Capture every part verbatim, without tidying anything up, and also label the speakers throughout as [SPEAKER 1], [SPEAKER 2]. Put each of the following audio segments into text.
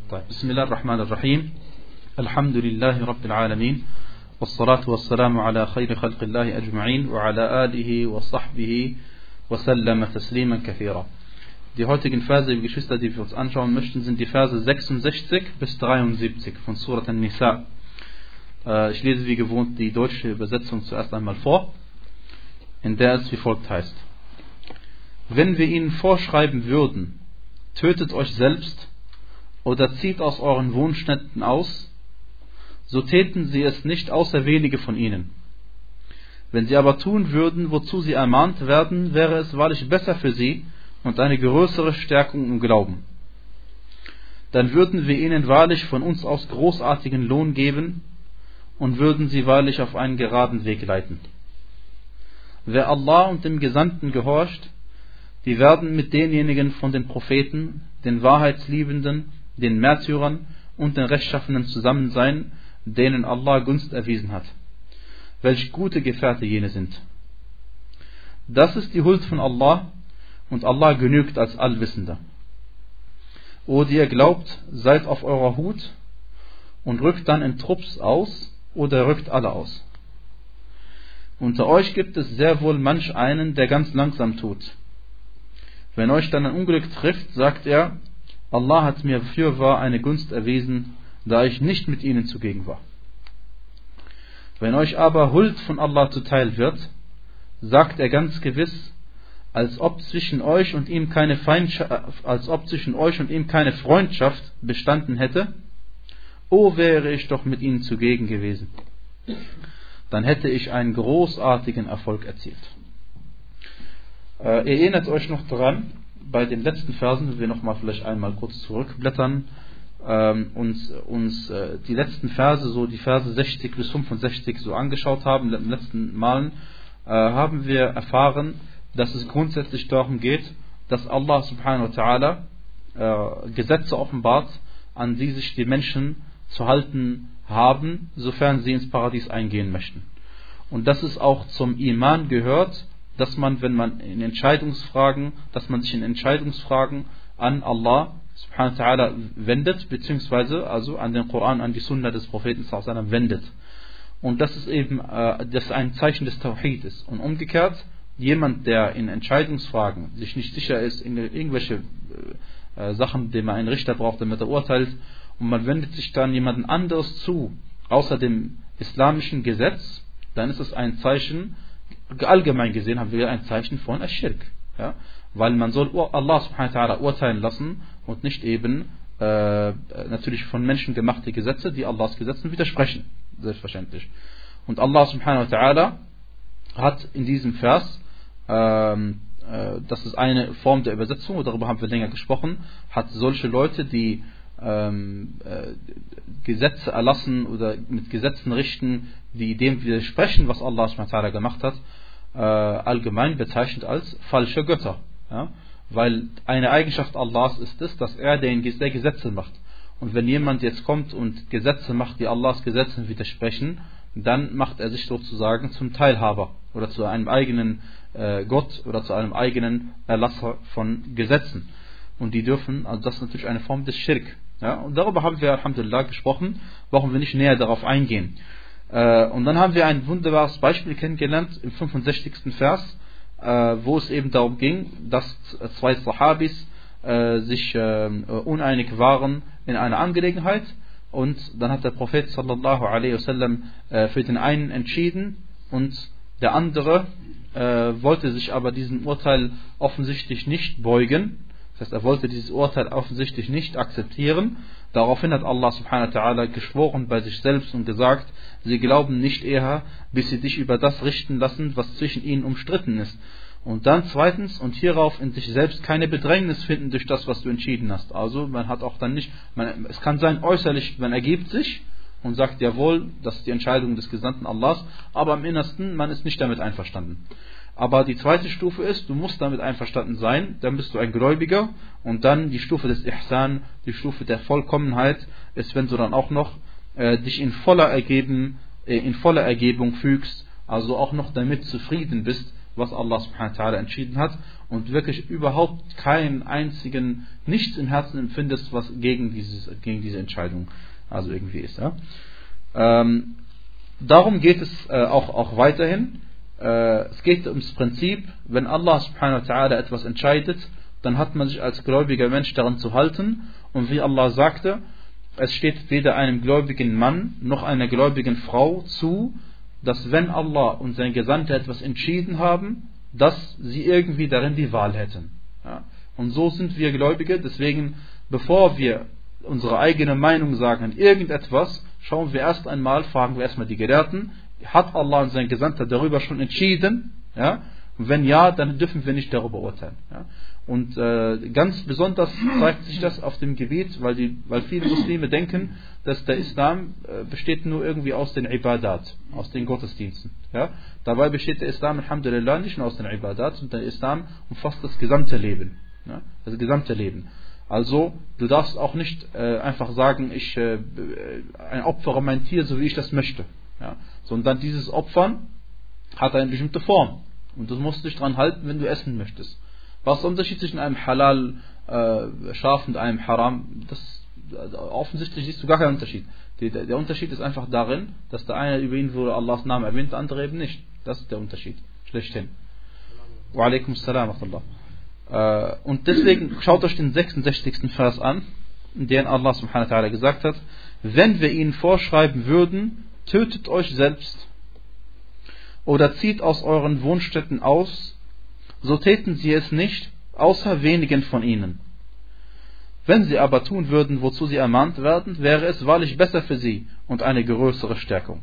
[SPEAKER 1] بسم الله الرحمن الرحيم الحمد لله رب العالمين والصلاة والسلام على خير خلق الله أجمعين وعلى آله وصحبه وسلم تسليما كثيرا. Die heutigen Verse, liebe Geschwister, die wir uns anschauen möchten, sind die Verse sechsundsechzig bis dreiundsiebzig von Surat An-Nisa. Ich lese wie gewohnt die deutsche Übersetzung zuerst einmal vor, in der es wie folgt heißt: Wenn wir ihnen vorschreiben würden, tötet euch selbst oder zieht aus euren Wohnstätten aus, so täten sie es nicht, außer wenige von ihnen. Wenn sie aber tun würden, wozu sie ermahnt werden, wäre es wahrlich besser für sie und eine größere Stärkung im Glauben. Dann würden wir ihnen wahrlich von uns aus großartigen Lohn geben und würden sie wahrlich auf einen geraden Weg leiten. Wer Allah und dem Gesandten gehorcht, die werden mit denjenigen von den Propheten, den Wahrheitsliebenden, den Märtyrern und den Rechtschaffenen zusammen sein, denen Allah Gunst erwiesen hat. Welch gute Gefährte jene sind. Das ist die Huld von Allah, und Allah genügt als Allwissender. O die ihr glaubt, seid auf eurer Hut und rückt dann in Trupps aus oder rückt alle aus. Unter euch gibt es sehr wohl manch einen, der ganz langsam tut. Wenn euch dann ein Unglück trifft, sagt er: Allah hat mir fürwahr eine Gunst erwiesen, da ich nicht mit ihnen zugegen war. Wenn euch aber Huld von Allah zuteil wird, sagt er ganz gewiss, als ob zwischen euch und ihm keine Feindschaft, als ob zwischen euch und ihm keine Freundschaft bestanden hätte: O wäre ich doch mit ihnen zugegen gewesen, dann hätte ich einen großartigen Erfolg erzielt. Äh, ihr erinnert euch noch daran, bei den letzten Versen, wenn wir nochmal vielleicht einmal kurz zurückblättern, ähm, uns, uns äh, die letzten Verse, so die Verse sechzig bis fünfundsechzig so angeschaut haben, in den letzten Malen, äh, haben wir erfahren, dass es grundsätzlich darum geht, dass Allah subhanahu wa ta'ala äh, Gesetze offenbart, an die sich die Menschen zu halten haben, sofern sie ins Paradies eingehen möchten. Und dass es auch zum Iman gehört, dass man, wenn man in Entscheidungsfragen, dass man sich in Entscheidungsfragen an Allah subhanahu wa ta'ala wendet, beziehungsweise also an den Koran, an die Sunna des Propheten sallallahu alaihi wasallam wendet. Und das ist eben äh, das ein Zeichen des Tawhid ist. Und umgekehrt, jemand, der in Entscheidungsfragen sich nicht sicher ist, in irgendwelche äh, Sachen, die man einen Richter braucht, damit er urteilt, und man wendet sich dann jemandem anderes zu, außer dem islamischen Gesetz, dann ist es ein Zeichen, allgemein gesehen haben wir ein Zeichen von Aschirk. Ja? Weil man soll Allah subhanahu wa ta'ala urteilen lassen und nicht eben äh, natürlich von Menschen gemachte Gesetze, die Allahs Gesetzen widersprechen. Selbstverständlich. Und Allah subhanahu wa ta'ala hat in diesem Vers, ähm, äh, das ist eine Form der Übersetzung, darüber haben wir länger gesprochen, hat solche Leute, die ähm, äh, Gesetze erlassen oder mit Gesetzen richten, die dem widersprechen, was Allah subhanahu wa ta'ala gemacht hat, äh, allgemein bezeichnet als falsche Götter. Ja? Weil eine Eigenschaft Allahs ist es, dass er den, der Gesetze macht. Und wenn jemand jetzt kommt und Gesetze macht, die Allahs Gesetzen widersprechen, dann macht er sich sozusagen zum Teilhaber oder zu einem eigenen äh, Gott oder zu einem eigenen Erlasser von Gesetzen. Und die dürfen, also das ist natürlich eine Form des Schirk. Ja? Und darüber haben wir Alhamdulillah gesprochen, brauchen wir nicht näher darauf eingehen. Äh, und dann haben wir ein wunderbares Beispiel kennengelernt im fünfundsechzigsten Vers, äh, wo es eben darum ging, dass zwei Sahabis äh, sich äh, uneinig waren in einer Angelegenheit. Und dann hat der Prophet sallallahu alaihi wasallam äh, für den einen entschieden und der andere äh, wollte sich aber diesem Urteil offensichtlich nicht beugen. Das heißt, er wollte dieses Urteil offensichtlich nicht akzeptieren. Daraufhin hat Allah subhanahu wa ta'ala geschworen bei sich selbst und gesagt: Sie glauben nicht eher, bis sie dich über das richten lassen, was zwischen ihnen umstritten ist. Und dann zweitens, und hierauf in sich selbst keine Bedrängnis finden durch das, was du entschieden hast. Also man hat auch dann nicht, man, es kann sein äußerlich, man ergibt sich und sagt: Jawohl, das ist die Entscheidung des Gesandten Allahs, aber im Innersten, man ist nicht damit einverstanden. Aber die zweite Stufe ist, du musst damit einverstanden sein, dann bist du ein Gläubiger. Und dann die Stufe des Ihsan, die Stufe der Vollkommenheit, ist, wenn du dann auch noch äh, dich in voller Ergeben, äh, in voller Ergebung fügst, also auch noch damit zufrieden bist was Allah subhanahu wa ta'ala entschieden hat und wirklich überhaupt keinen einzigen, nichts im Herzen empfindest, was gegen, dieses, gegen diese Entscheidung also irgendwie ist. Ja? Ähm, darum geht es äh, auch, auch weiterhin. Äh, es geht ums Prinzip, wenn Allah subhanahu wa ta'ala etwas entscheidet, dann hat man sich als gläubiger Mensch daran zu halten. Und wie Allah sagte, es steht weder einem gläubigen Mann noch einer gläubigen Frau zu, dass wenn Allah und sein Gesandter etwas entschieden haben, dass sie irgendwie darin die Wahl hätten. Ja. Und so sind wir Gläubige, deswegen, bevor wir unsere eigene Meinung sagen an irgendetwas, schauen wir erst einmal, fragen wir erstmal die Gelehrten, hat Allah und sein Gesandter darüber schon entschieden? Ja? Und wenn ja, dann dürfen wir nicht darüber urteilen. Ja? Und äh, ganz besonders zeigt sich das auf dem Gebiet, weil, die, weil viele Muslime denken, dass der Islam äh, besteht nur irgendwie aus den Ibadat, aus den Gottesdiensten. Ja? Dabei besteht der Islam, alhamdulillah, nicht nur aus den Ibadat, sondern der Islam umfasst das gesamte Leben. Ja? Das gesamte Leben. Also, du darfst auch nicht äh, einfach sagen, ich äh, opfere mein Tier, so wie ich das möchte. Ja? Sondern dieses Opfern hat eine bestimmte Form. Und du musst dich daran halten, wenn du essen möchtest. Was ist der Unterschied zwischen einem Halal äh, Schaf und einem Haram? Das, äh, offensichtlich siehst du gar keinen Unterschied. Die, der, der Unterschied ist einfach darin, dass der eine über ihn wurde Allahs Namen erwähnt, der andere eben nicht. Das ist der Unterschied. Schlechthin. Wa alaikum assalam wa rahmatullah. Äh, und deswegen schaut euch den sechsundsechzigsten Vers an, in dem Allah subhanahu wa ta'ala gesagt hat, wenn wir ihnen vorschreiben würden, tötet euch selbst oder zieht aus euren Wohnstätten aus, so täten sie es nicht, außer wenigen von ihnen. Wenn sie aber tun würden, wozu sie ermahnt werden, wäre es wahrlich besser für sie und eine größere Stärkung.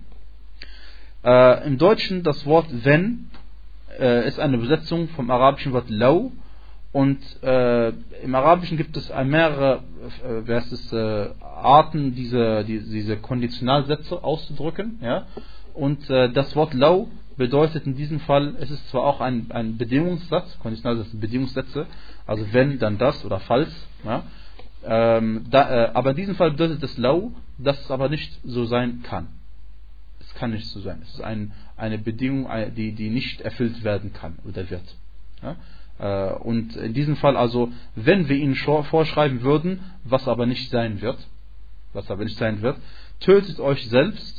[SPEAKER 1] Äh, Im Deutschen das Wort wenn äh, ist eine Besetzung vom arabischen Wort lau, und äh, im Arabischen gibt es mehrere äh, wer ist es, äh, Arten, diese, die, diese Konditionalsätze auszudrücken. Ja? Und äh, das Wort lau bedeutet in diesem Fall, es ist zwar auch ein, ein Bedingungssatz, Konditionalsätze, Bedingungssätze, also wenn, dann das oder falls, ja? ähm, da, äh, aber in diesem Fall bedeutet das lau, dass es aber nicht so sein kann. Es kann nicht so sein. Es ist ein, eine Bedingung, die, die nicht erfüllt werden kann oder wird. Ja? Äh, und in diesem Fall also, wenn wir ihnen vorschreiben würden, was aber nicht sein wird, was aber nicht sein wird, tötet euch selbst,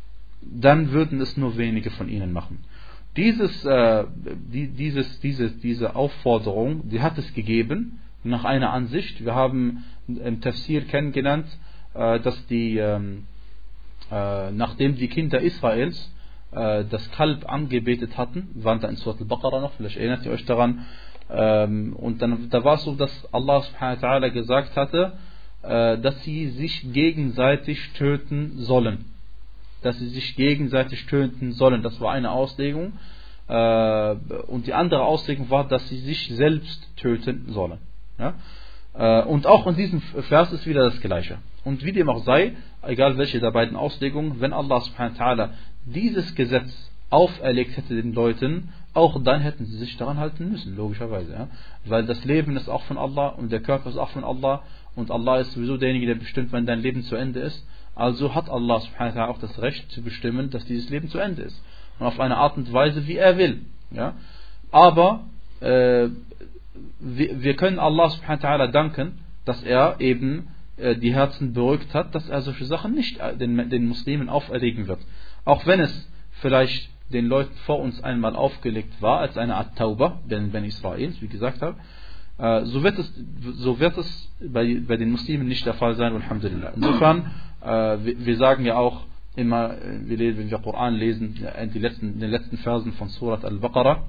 [SPEAKER 1] dann würden es nur wenige von ihnen machen. Dieses, äh, die, dieses, diese, diese Aufforderung, die hat es gegeben, nach einer Ansicht. Wir haben im Tafsir kennengelernt, äh, dass die, ähm, äh, nachdem die Kinder Israels äh, das Kalb angebetet hatten, waren da in Surat al-Baqarah noch, vielleicht erinnert ihr euch daran, ähm, und dann da war es so, dass Allah subhanahu wa ta'ala gesagt hatte, äh, dass sie sich gegenseitig töten sollen. Dass sie sich gegenseitig töten sollen. Das war eine Auslegung. Äh, und die andere Auslegung war, dass sie sich selbst töten sollen. Ja? Äh, und auch in diesem Vers ist wieder das Gleiche. Und wie dem auch sei, egal welche der beiden Auslegungen, wenn Allah subhanahu wa ta'ala dieses Gesetz auferlegt hätte den Leuten, auch dann hätten sie sich daran halten müssen, logischerweise. Ja? Weil das Leben ist auch von Allah und der Körper ist auch von Allah. Und Allah ist sowieso derjenige, der bestimmt, wenn dein Leben zu Ende ist. Also hat Allah subhanahu wa ta'ala auch das Recht zu bestimmen, dass dieses Leben zu Ende ist. Und auf eine Art und Weise, wie er will. Ja? Aber äh, wir, wir können Allah subhanahu wa ta'ala danken, dass er eben äh, die Herzen beruhigt hat, dass er solche Sachen nicht den, den Muslimen auferlegen wird. Auch wenn es vielleicht den Leuten vor uns einmal aufgelegt war, als eine Art Tauba, den Ben Israels, wie gesagt habe, äh, so wird es, so wird es bei, bei den Muslimen nicht der Fall sein, alhamdulillah. Insofern, äh, wir, wir sagen ja auch immer, wir, wenn wir Koran lesen, in, die letzten, in den letzten Versen von Surat al-Baqarah,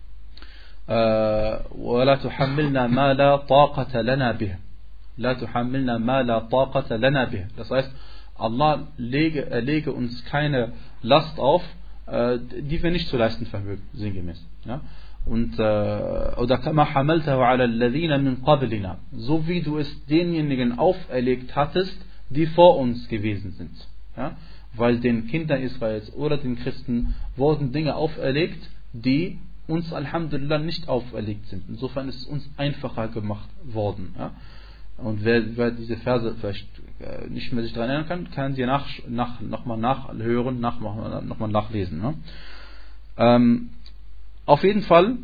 [SPEAKER 1] وَلَا تُحَمِّلْنَا مَا لَا طَاقَةَ لَنَا بِهِ لَا تُحَمِّلْنَا مَا لَا طَاقَةَ لَنَا بِهِ. Das heißt, Allah lege, er lege uns keine Last auf, die wir nicht zu leisten vermögen, sinngemäß. Ja? Und, oder كَمَا حَمَلْتَهُ عَلَى الَّذِينَ مِنْ قَبْلِنَا, so wie du es denjenigen auferlegt hattest, die vor uns gewesen sind. Ja? Weil den Kindern Israels oder den Christen wurden Dinge auferlegt, die uns alhamdulillah nicht auferlegt sind. Insofern ist es uns einfacher gemacht worden. Ja? Und wer, wer diese Verse vielleicht nicht mehr sich daran erinnern kann, kann sie nach, nach, nochmal nachhören, nach, nochmal nachlesen. Ne? Ähm, auf jeden Fall,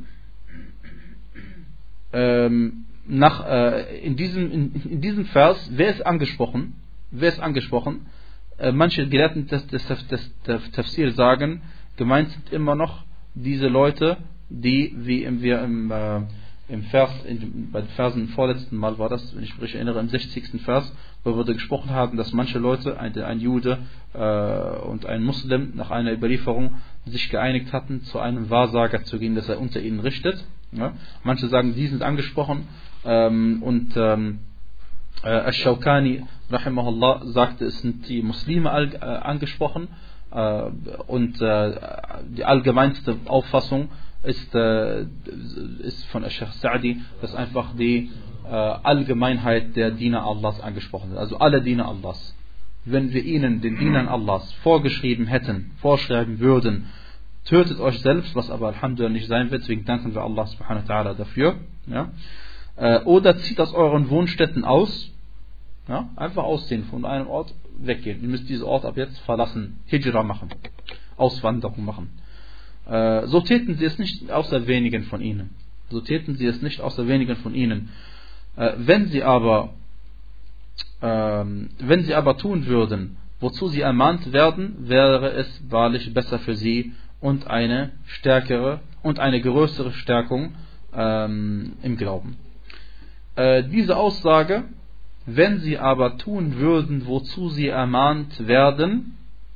[SPEAKER 1] ähm, nach, äh, in, diesem, in, in diesem Vers, wer ist angesprochen? Wer ist angesprochen? Äh, manche Gelehrten des, des, des, des Tafsir sagen, gemeint sind immer noch diese Leute, die, wie wir im, äh, im Vers, in, bei den Versen vorletzten Mal war das, wenn ich mich erinnere, im sechzigsten Vers, wo wir gesprochen haben, dass manche Leute, ein, ein Jude äh, und ein Muslim nach einer Überlieferung sich geeinigt hatten, zu einem Wahrsager zu gehen, dass er unter ihnen richtet. Ja? Manche sagen, die sind angesprochen ähm, und ähm, äh, Ash-Shawkani, rahimahullah, sagte, es sind die Muslime all, äh, angesprochen äh, und äh, die allgemeinste Auffassung ist, äh, ist von Sheikh Sa'di, dass einfach die äh, Allgemeinheit der Diener Allahs angesprochen wird. Also alle Diener Allahs. Wenn wir ihnen, den Dienern Allahs, vorgeschrieben hätten, vorschreiben würden, tötet euch selbst, was aber Alhamdulillah nicht sein wird, deswegen danken wir Allah subhanahu wa ta'ala dafür. Ja? Äh, oder zieht aus euren Wohnstätten aus, ja? Einfach ausziehen, von einem Ort weggehen. Ihr müsst diesen Ort ab jetzt verlassen, Hijra machen, Auswanderung machen. So täten sie es nicht außer wenigen von ihnen. So täten sie es nicht außer wenigen von ihnen. Wenn sie aber, wenn sie aber tun würden, wozu sie ermahnt werden, wäre es wahrlich besser für sie und eine stärkere und eine größere Stärkung ähm, im Glauben. Äh, diese Aussage, wenn sie aber tun würden, wozu sie ermahnt werden,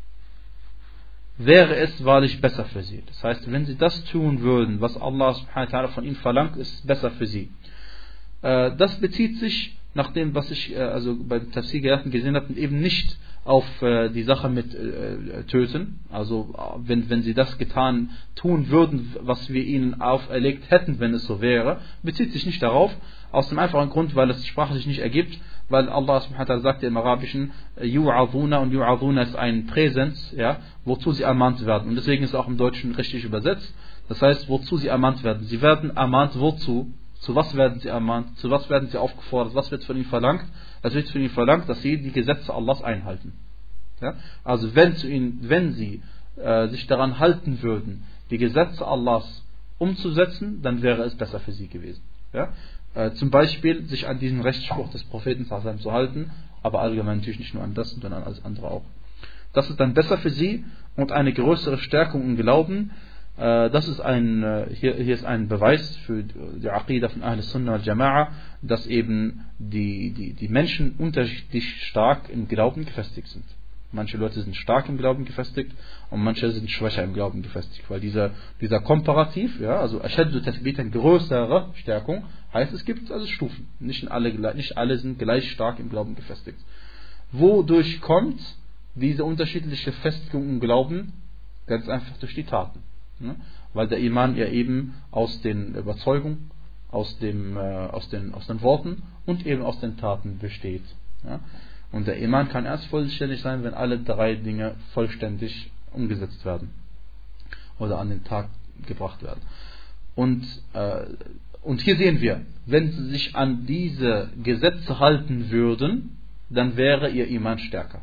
[SPEAKER 1] wäre es wahrlich besser für sie. Das heißt, wenn sie das tun würden, was Allah subhanahu wa ta'ala von ihnen verlangt, ist es besser für sie. Äh, das bezieht sich, nach dem, was ich äh, also bei den Tafsir-Gelehrten gesehen habe, eben nicht auf äh, die Sache mit äh, Töten. Also wenn, wenn sie das getan tun würden, was wir ihnen auferlegt hätten, wenn es so wäre, bezieht sich nicht darauf, aus dem einfachen Grund, weil es sprachlich nicht ergibt, weil Allah subhanahu wa ta'ala sagt im Arabischen Yu'adhuna, und Yu'adhuna ist ein Präsens, ja, wozu sie ermahnt werden. Und deswegen ist es auch im Deutschen richtig übersetzt. Das heißt, wozu sie ermahnt werden. Sie werden ermahnt, wozu? Zu was werden sie ermahnt? Zu was werden sie aufgefordert? Was wird von ihnen verlangt? Es wird von ihnen verlangt, dass sie die Gesetze Allahs einhalten. Ja? Also wenn, zu ihnen, wenn sie äh, sich daran halten würden, die Gesetze Allahs umzusetzen, dann wäre es besser für sie gewesen. Ja? Äh, zum Beispiel sich an diesen Rechtsspruch des Propheten zu halten, aber allgemein natürlich nicht nur an das, sondern an alles andere auch. Das ist dann besser für sie und eine größere Stärkung im Glauben. Das ist ein, hier, hier ist ein Beweis für die Aqidah von Ahl Sunnah wal Jama'a, dass eben die, die, die Menschen unterschiedlich stark im Glauben gefestigt sind. Manche Leute sind stark im Glauben gefestigt und manche sind schwächer im Glauben gefestigt. Weil dieser, dieser Komparativ, ja, also Ashaddu Tathbit, eine größere Stärkung, heißt, es gibt also Stufen. Nicht alle, nicht alle sind gleich stark im Glauben gefestigt. Wodurch kommt diese unterschiedliche Festigung im Glauben? Ganz einfach durch die Taten. Ne? Weil der Iman ja eben aus den Überzeugungen, aus, dem, äh, aus, den, aus den Worten und eben aus den Taten besteht. Ja? Und der Iman kann erst vollständig sein, wenn alle drei Dinge vollständig umgesetzt werden oder an den Tag gebracht werden. Und, äh, und hier sehen wir, wenn sie sich an diese Gesetze halten würden, dann wäre ihr Iman stärker.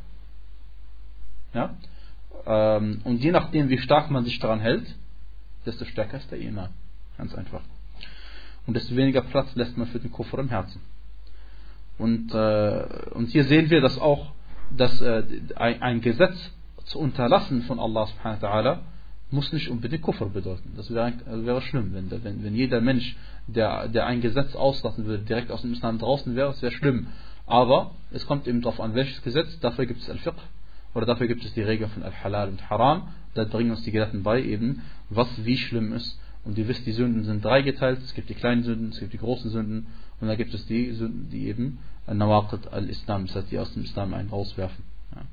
[SPEAKER 1] Ja? Ähm, und je nachdem, wie stark man sich daran hält, desto stärker ist der Iman. Ganz einfach. Und desto weniger Platz lässt man für den Kufr im Herzen. Und, äh, und hier sehen wir, dass auch dass, äh, ein, ein Gesetz zu unterlassen von Allah subhanahu wa ta'ala muss nicht unbedingt Kufr bedeuten. Das wäre, das wäre schlimm, wenn, wenn, wenn jeder Mensch, der, der ein Gesetz auslassen würde, direkt aus dem Islam draußen wäre, das wäre schlimm. Aber es kommt eben darauf an, welches Gesetz. Dafür gibt es Al-Fiqh oder dafür gibt es die Regeln von Al-Halal und Haram. Da bringen uns die Gelehrten bei, eben, was wie schlimm ist. Und ihr wisst, die Sünden sind dreigeteilt. Es gibt die kleinen Sünden, es gibt die großen Sünden. Und da gibt es die Sünden, die eben Nawaqid al-Islam, das heißt, die aus dem Islam einen rauswerfen.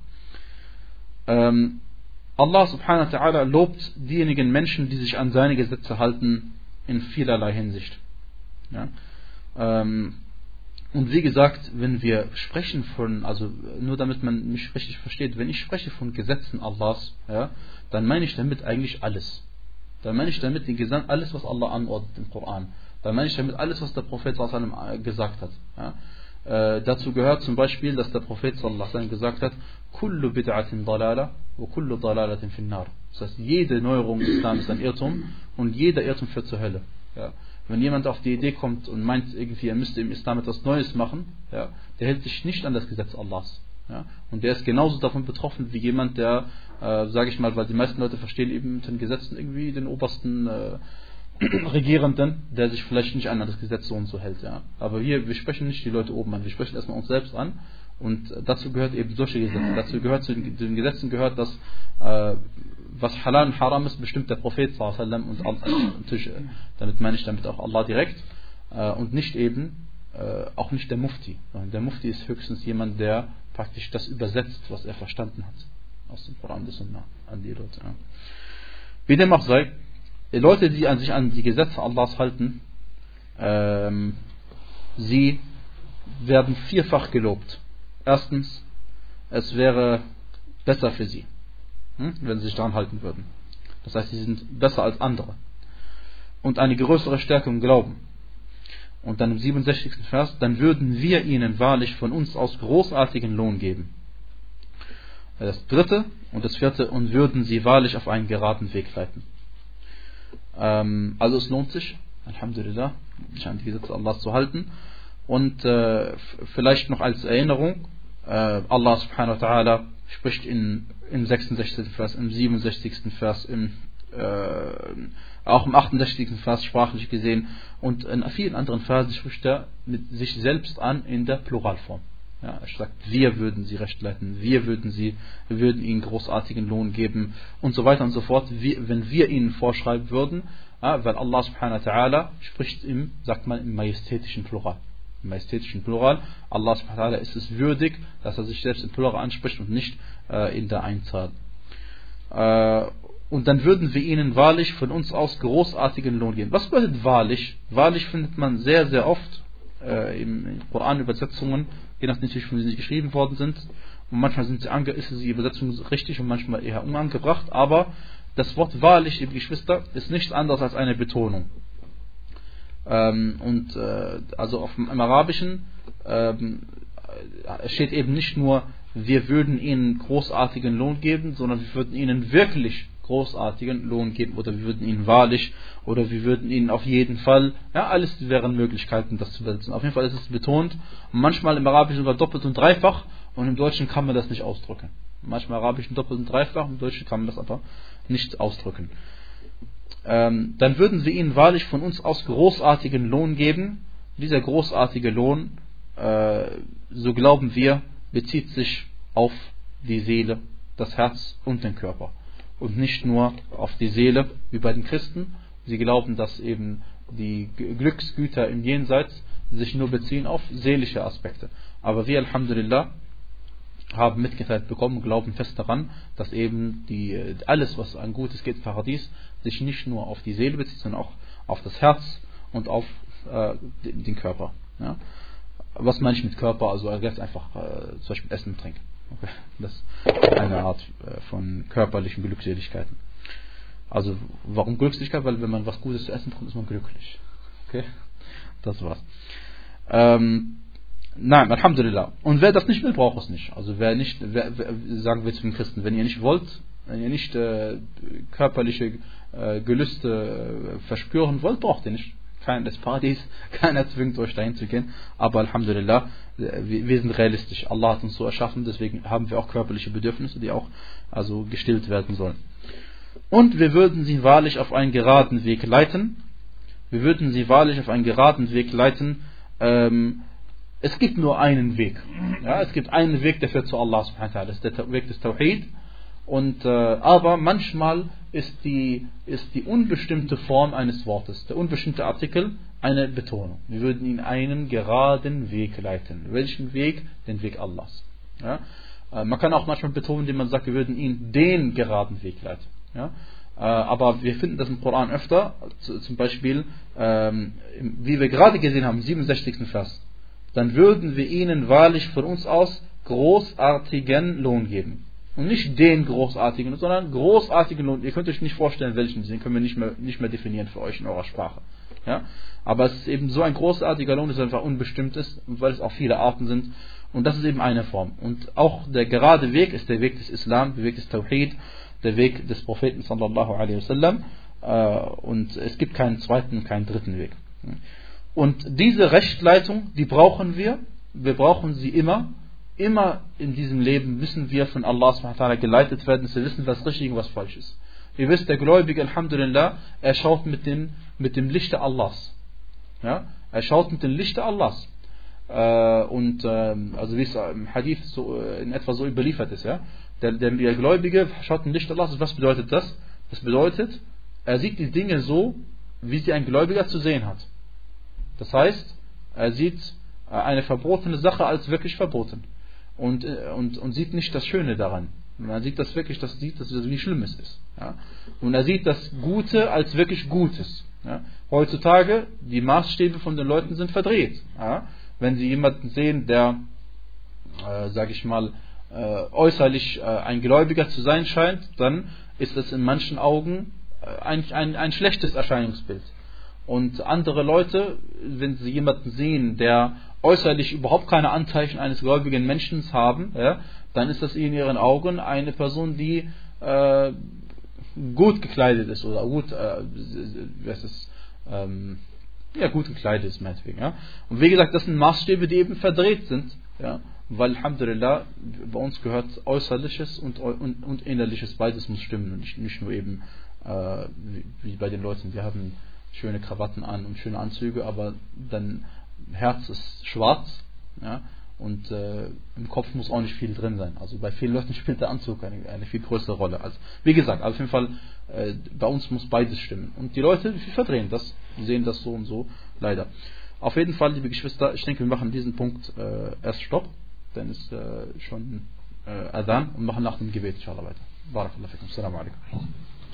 [SPEAKER 1] Ja. Ähm, Allah subhanahu wa ta'ala lobt diejenigen Menschen, die sich an seine Gesetze halten, in vielerlei Hinsicht. Ja. Ähm, Und wie gesagt, wenn wir sprechen von, also nur damit man mich richtig versteht, wenn ich spreche von Gesetzen Allahs, ja, dann meine ich damit eigentlich alles. Dann meine ich damit den Gesetz, alles, was Allah anordnet im Koran. Dann meine ich damit alles, was der Prophet sallallahu alaihi wasallam gesagt hat. Ja. Äh, dazu gehört zum Beispiel, dass der Prophet sallallahu alaihi wasallam gesagt hat, Kullu bid'atin dalala wa kullu dalalatin finnar. Das heißt, jede Neuerung des Islam ist ein Irrtum und jeder Irrtum führt zur Hölle. Ja. Wenn jemand auf die Idee kommt und meint, irgendwie er müsste im Islam etwas Neues machen, ja, der hält sich nicht an das Gesetz Allahs. Ja. Und der ist genauso davon betroffen wie jemand, der, äh, sage ich mal, weil die meisten Leute verstehen eben mit den Gesetzen irgendwie den obersten äh, Regierenden, der sich vielleicht nicht an das Gesetz so und so hält. Ja. Aber wir, wir sprechen nicht die Leute oben an, wir sprechen erstmal uns selbst an. Und dazu gehört eben solche Gesetze. Dazu gehört zu den, zu den Gesetzen gehört, dass äh, was halal und haram ist, bestimmt der Prophet sallallahu alaihi wasallam und Allah, damit meine ich damit auch Allah direkt äh, und nicht eben äh, auch nicht der Mufti. Der Mufti ist höchstens jemand, der praktisch das übersetzt, was er verstanden hat aus dem Koran des Sunnah an die Leute. Ja. Wie dem auch sei, die Leute, die an sich an die Gesetze Allahs halten, ähm, sie werden vierfach gelobt. Erstens, es wäre besser für sie, hm, wenn sie sich daran halten würden. Das heißt, sie sind besser als andere. Und eine größere Stärke im Glauben. Und dann im siebenundsechzigsten Vers, dann würden wir ihnen wahrlich von uns aus großartigen Lohn geben. Das dritte und das vierte, und würden sie wahrlich auf einen geraden Weg leiten. Ähm, also es lohnt sich, Alhamdulillah, sich an die Gesetze Allahs zu halten. Und äh, vielleicht noch als Erinnerung, äh, Allah subhanahu wa ta'ala spricht in, im sechsundsechzigsten Vers, im siebenundsechzigsten Vers, im, äh, auch im achtundsechzigsten Vers sprachlich gesehen und in vielen anderen Versen spricht er mit sich selbst an in der Pluralform. Ja, er sagt, wir würden sie recht leiten, wir würden sie, wir würden ihnen großartigen Lohn geben und so weiter und so fort, wie, wenn wir ihnen vorschreiben würden, ja, weil Allah subhanahu wa ta'ala spricht im, sagt man, im majestätischen Plural. Im majestätischen Plural. Allah subhanahu wa ta'ala ist es würdig, dass er sich selbst im Plural anspricht und nicht äh, in der Einzahl. Äh, und dann würden wir ihnen wahrlich von uns aus großartigen Lohn geben. Was bedeutet wahrlich? Wahrlich findet man sehr, sehr oft äh, in, in Koran-Übersetzungen, je nachdem natürlich, wie sie geschrieben worden sind. Und manchmal sind sie ange- ist die Übersetzung richtig und manchmal eher unangebracht. Aber das Wort wahrlich, liebe Geschwister, ist nichts anderes als eine Betonung. Ähm, und äh, also auf dem, im Arabischen ähm, steht eben nicht nur, wir würden ihnen großartigen Lohn geben, sondern wir würden ihnen wirklich großartigen Lohn geben oder wir würden ihnen wahrlich oder wir würden ihnen auf jeden Fall, ja, alles wären Möglichkeiten, das zu übersetzen. Auf jeden Fall ist es betont, manchmal im Arabischen sogar doppelt und dreifach und im Deutschen kann man das nicht ausdrücken. Manchmal im Arabischen doppelt und dreifach, im Deutschen kann man das aber nicht ausdrücken. Ähm, dann würden wir ihnen wahrlich von uns aus großartigen Lohn geben. Dieser großartige Lohn, äh, so glauben wir, bezieht sich auf die Seele, das Herz und den Körper. Und nicht nur auf die Seele, wie bei den Christen. Sie glauben, dass eben die Glücksgüter im Jenseits sich nur beziehen auf seelische Aspekte. Aber wir, Alhamdulillah, haben mitgeteilt bekommen, glauben fest daran, dass eben die, alles, was an Gutes geht im Paradies, sich nicht nur auf die Seele bezieht, sondern auch auf das Herz und auf äh, den Körper. Ja? Was meine ich mit Körper? Also jetzt einfach äh, zum Beispiel Essen und Trinken. Okay. Das ist eine Art äh, von körperlichen Glückseligkeiten. Also warum Glückseligkeit? Weil wenn man was Gutes zu essen bekommt, ist man glücklich. Okay, das war's. Ähm, Nein, Alhamdulillah. Und wer das nicht will, braucht es nicht. Also wer nicht, wer, wer, sagen wir zu den Christen, wenn ihr nicht wollt, wenn ihr nicht äh, körperliche äh, Gelüste äh, verspüren wollt, braucht ihr nicht. Kein das Paradies, keiner zwingt euch dahin zu gehen. Aber Alhamdulillah, wir, wir sind realistisch. Allah hat uns so erschaffen, deswegen haben wir auch körperliche Bedürfnisse, die auch also gestillt werden sollen. Und wir würden sie wahrlich auf einen geraden Weg leiten. Wir würden sie wahrlich auf einen geraden Weg leiten. Ähm, Es gibt nur einen Weg. Ja, es gibt einen Weg, der führt zu Allah subhanahu wa ta'ala. Das ist der Weg des Tawhid. Und, äh, aber manchmal ist die, ist die unbestimmte Form eines Wortes, der unbestimmte Artikel, eine Betonung. Wir würden ihn einen geraden Weg leiten. Welchen Weg? Den Weg Allahs. Ja? Äh, man kann auch manchmal betonen, indem man sagt, wir würden ihn den geraden Weg leiten. Ja? Äh, aber wir finden das im Koran öfter, zum Beispiel, ähm, wie wir gerade gesehen haben, im siebenundsechzigsten Vers. Dann würden wir ihnen wahrlich von uns aus großartigen Lohn geben. Und nicht den großartigen, sondern großartigen Lohn. Ihr könnt euch nicht vorstellen, welchen, den können wir nicht mehr, nicht mehr definieren für euch in eurer Sprache. Ja? Aber es ist eben so ein großartiger Lohn, das einfach unbestimmt ist, weil es auch viele Arten sind. Und das ist eben eine Form. Und auch der gerade Weg ist der Weg des Islam, der Weg des Tawhid, der Weg des Propheten sallallahu alaihi wasallam. und es gibt keinen zweiten und keinen dritten Weg. Und diese Rechtleitung, die brauchen wir, wir brauchen sie immer, immer in diesem Leben müssen wir von Allah subhanahu wa ta'ala geleitet werden, dass wir wissen, was richtig und was falsch ist. Ihr wisst, der Gläubige, Alhamdulillah, er schaut mit dem, mit dem Lichte Allahs. Ja? Er schaut mit dem Lichte Allahs. Äh, und äh, also wie es im Hadith so, in etwa so überliefert ist, ja? Der, der, der Gläubige schaut mit dem Licht Allahs. Was bedeutet das? Das bedeutet, er sieht die Dinge so, wie sie ein Gläubiger zu sehen hat. Das heißt, er sieht eine verbotene Sache als wirklich verboten. Und, und, und sieht nicht das Schöne daran. Man sieht das wirklich, das sieht, dass es wie schlimm es ist. Ja? Und er sieht das Gute als wirklich Gutes. Ja? Heutzutage, die Maßstäbe von den Leuten sind verdreht. Ja? Wenn sie jemanden sehen, der, äh, sage ich mal, äh, äußerlich äh, ein Gläubiger zu sein scheint, dann ist das in manchen Augen äh, ein, ein, ein schlechtes Erscheinungsbild. Und andere Leute, wenn sie jemanden sehen, der äußerlich überhaupt keine Anzeichen eines gläubigen Menschen haben, ja, dann ist das in ihren Augen eine Person, die äh, gut gekleidet ist oder gut, äh, was ist, ähm, ja, gut gekleidet ist, meinetwegen. Ja. Und wie gesagt, das sind Maßstäbe, die eben verdreht sind, ja, weil, Alhamdulillah, bei uns gehört Äußerliches und, und, und Innerliches, beides muss stimmen und nicht, nicht nur eben äh, wie, wie bei den Leuten, wir haben schöne Krawatten an und schöne Anzüge, aber dein Herz ist schwarz, ja, und äh, im Kopf muss auch nicht viel drin sein. Also bei vielen Leuten spielt der Anzug eine, eine viel größere Rolle. Also wie gesagt, auf jeden Fall, äh, bei uns muss beides stimmen. Und die Leute, die verdrehen das, die sehen das so und so, leider. Auf jeden Fall, liebe Geschwister, ich denke, wir machen diesen Punkt äh, erst Stopp, denn es ist äh, schon äh, Adhan und machen nach dem Gebet, inshallah, weiter. Barakallahu fikum. Assalamu alaikum.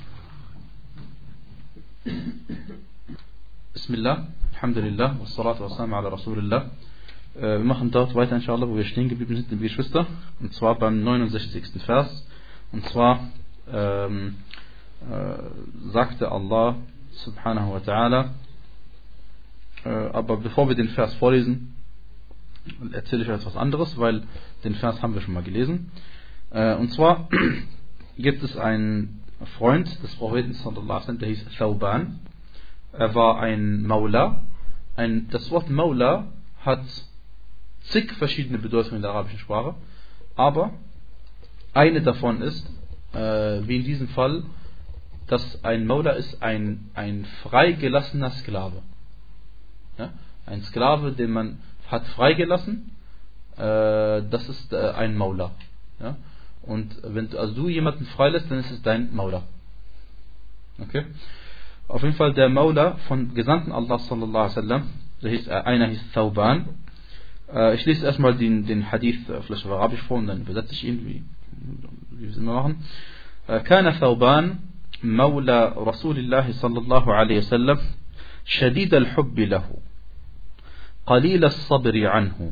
[SPEAKER 1] Bismillah, Alhamdulillah, wassalatu wassalamu ala Rasulillah. Wir machen dort weiter, inshallah, wo wir stehen geblieben sind, liebe Geschwister. Und zwar beim neunundsechzigsten Vers. Und zwar ähm, äh, sagte Allah subhanahu wa ta'ala, äh, aber bevor wir den Vers vorlesen, erzähle ich euch etwas anderes, weil den Vers haben wir schon mal gelesen. Äh, und zwar gibt es einen Freund des Propheten sallallahu alaihi wasallam, der hieß Thawban. Er war ein Maula. Ein, das Wort Maula hat zig verschiedene Bedeutungen in der arabischen Sprache, aber eine davon ist, äh, wie in diesem Fall, dass ein Maula ist ein, ein freigelassener Sklave. Ja? Ein Sklave, den man hat freigelassen, äh, das ist äh, ein Maula. Ja? Und wenn also du jemanden freilässt, dann ist es dein Maula. Okay? Auf jeden Fall der Maula von Gesandten Allah sallallahu alaihi wasallam, der hieß, äh, einer hieß Thawban. Äh, ich lese erstmal den, den Hadith äh, vielleicht auf Arabisch vor und dann übersetze ich ihn, wie, wie wir es immer machen. كان ثوبان مولى رسول الله صلى الله عليه وسلم شديد الحب له قليل الصبر عنه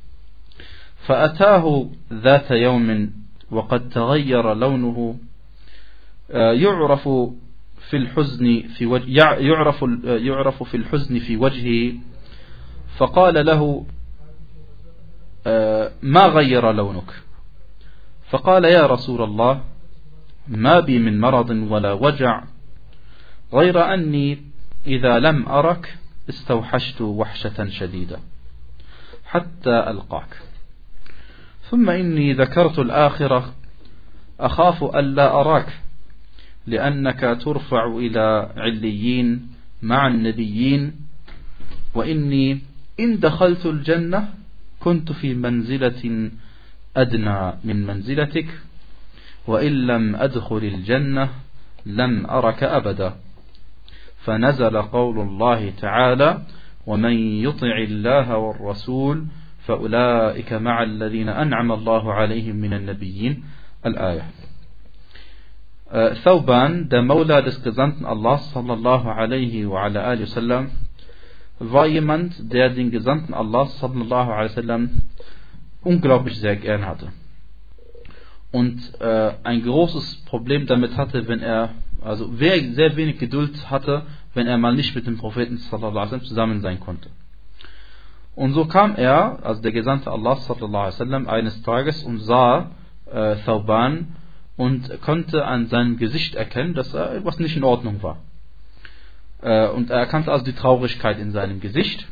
[SPEAKER 1] فأتاه ذات يوم وقد تغير لونه يعرف في الحزن في وجه يعرف يعرف في الحزن في وجهه فقال له ما غير لونك فقال يا رسول الله ما بي من مرض ولا وجع غير أني إذا لم أرك استوحشت وحشة شديدة حتى ألقاك ثم إني ذكرت الآخرة أخاف ألا أراك لأنك ترفع إلى عليين مع النبيين وإني إن دخلت الجنة كنت في منزلة أدنى من منزلتك وإن لم أدخل الجنة لم أرك أبدا فنزل قول الله تعالى ومن يطع الله والرسول فأولئك مع الذين أنعم الله عليهم من النبيين الآية. Thawban, der Maula des Gesandten Allah sallallahu alaihi wa ala alihi wasallam, war jemand, der den Gesandten Allah sallallahu alaihi wasallam unglaublich sehr gern hatte. Und äh, ein großes Problem damit hatte, wenn er, also sehr wenig Geduld hatte, wenn er mal nicht mit dem Propheten sallallahu alaihi wasallam zusammen sein konnte. Und so kam er, also der Gesandte Allah sallallahu alaihi wasallam, eines Tages und sah äh, Thawban und konnte an seinem Gesicht erkennen, dass er etwas nicht in Ordnung war. Äh, und er erkannte also die Traurigkeit in seinem Gesicht.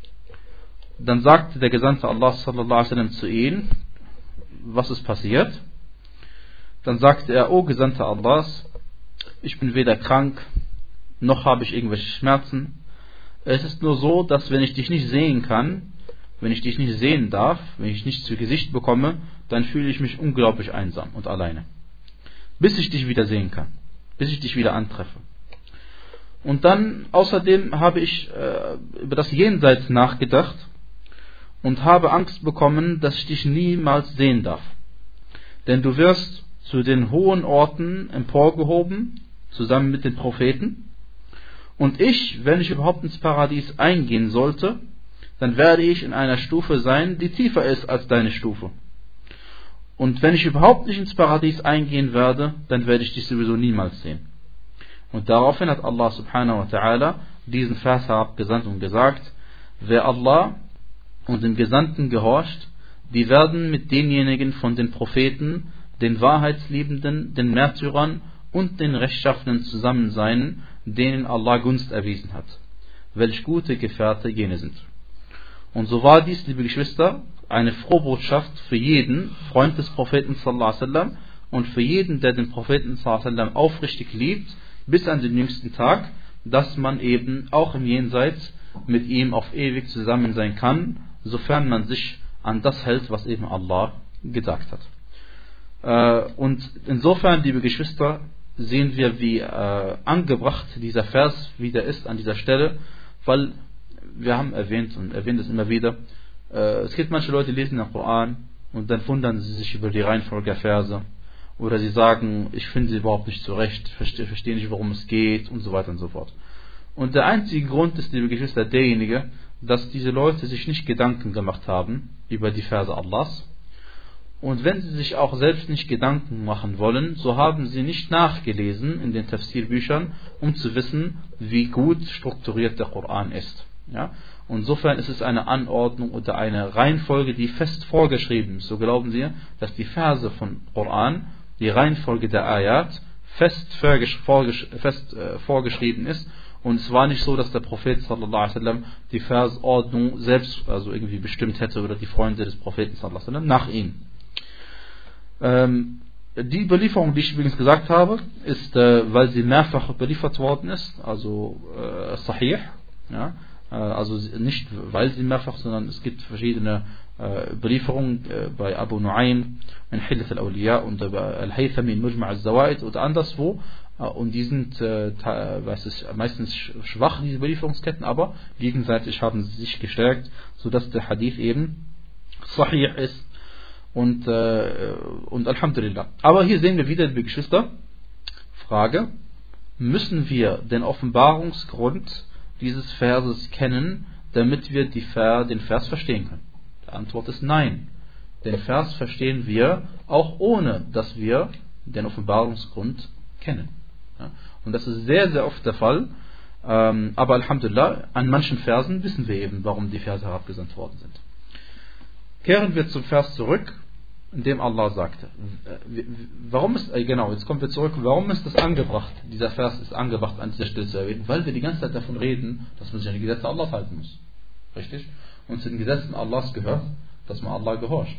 [SPEAKER 1] Dann sagte der Gesandte Allah sallallahu alaihi wasallam zu ihm, was ist passiert? Dann sagte er, O Gesandter Allahs, ich bin weder krank, noch habe ich irgendwelche Schmerzen. Es ist nur so, dass wenn ich dich nicht sehen kann, wenn ich dich nicht sehen darf, wenn ich nicht zu Gesicht bekomme, dann fühle ich mich unglaublich einsam und alleine. Bis ich dich wieder sehen kann, bis ich dich wieder antreffe. Und dann außerdem habe ich äh, über das Jenseits nachgedacht und habe Angst bekommen, dass ich dich niemals sehen darf. Denn du wirst zu den hohen Orten emporgehoben, zusammen mit den Propheten. Und ich, wenn ich überhaupt ins Paradies eingehen sollte, dann werde ich in einer Stufe sein, die tiefer ist als deine Stufe. Und wenn ich überhaupt nicht ins Paradies eingehen werde, dann werde ich dich sowieso niemals sehen. Und daraufhin hat Allah subhanahu wa ta'ala diesen Vers herabgesandt und gesagt, wer Allah und dem Gesandten gehorcht, die werden mit denjenigen von den Propheten, den Wahrheitsliebenden, den Märtyrern und den Rechtschaffenen zusammen sein, denen Allah Gunst erwiesen hat. Welch gute Gefährte jene sind. Und so war dies, liebe Geschwister, eine Frohbotschaft für jeden Freund des Propheten sallallahu alaihi wasallam und für jeden, der den Propheten sallallahu alaihi wasallam aufrichtig liebt, bis an den jüngsten Tag, dass man eben auch im Jenseits mit ihm auf ewig zusammen sein kann, sofern man sich an das hält, was eben Allah gesagt hat. Und insofern, liebe Geschwister, sehen wir, wie äh, angebracht dieser Vers wieder ist an dieser Stelle, weil wir haben erwähnt und erwähnen es immer wieder, äh, es gibt manche Leute, die lesen den Koran und dann wundern sie sich über die Reihenfolge der Verse oder sie sagen, ich finde sie überhaupt nicht zurecht, verstehe versteh nicht, worum es geht und so weiter und so fort. Und der einzige Grund ist, liebe Geschwister, derjenige, dass diese Leute sich nicht Gedanken gemacht haben über die Verse Allahs. Und wenn sie sich auch selbst nicht Gedanken machen wollen, so haben sie nicht nachgelesen in den Tafsirbüchern, um zu wissen, wie gut strukturiert der Koran ist. Ja? Und insofern ist es eine Anordnung oder eine Reihenfolge, die fest vorgeschrieben ist. So glauben sie, dass die Verse von Koran, die Reihenfolge der Ayat, fest, fest äh, vorgeschrieben ist. Und es war nicht so, dass der Prophet sallallahu alaihi wasallam die Versordnung selbst also irgendwie bestimmt hätte oder die Freunde des Propheten sallallahu alaihi wasallam nach ihm. Ähm, die Überlieferung, die ich übrigens gesagt habe, ist, äh, weil sie mehrfach überliefert worden ist, also äh, Sahih, ja, äh, also nicht weil sie mehrfach, sondern es gibt verschiedene äh, Überlieferungen äh, bei Abu Nu'aym in Hilf al-Awliya und bei Al-Haythami in Mujma' al-Zawaid oder anderswo, äh, und die sind äh, weiß ich, meistens schwach, diese Überlieferungsketten, aber gegenseitig haben sie sich gestärkt, sodass der Hadith eben Sahih ist. Und, äh, und Alhamdulillah. Aber hier sehen wir wieder, liebe Geschwister, Frage, müssen wir den Offenbarungsgrund dieses Verses kennen, damit wir die Ver, den Vers verstehen können? Die Antwort ist nein. Den Vers verstehen wir auch ohne, dass wir den Offenbarungsgrund kennen. Ja? Und das ist sehr, sehr oft der Fall. Ähm, aber Alhamdulillah, an manchen Versen wissen wir eben, warum die Verse herabgesandt worden sind. Kehren wir zum Vers zurück, in dem Allah sagte, warum ist, genau, jetzt kommen wir zurück, warum ist das angebracht, dieser Vers ist angebracht an dieser Stelle zu erwähnen, weil wir die ganze Zeit davon reden, dass man sich an die Gesetze Allahs halten muss. Richtig? Und zu den Gesetzen Allahs gehört, dass man Allah gehorcht.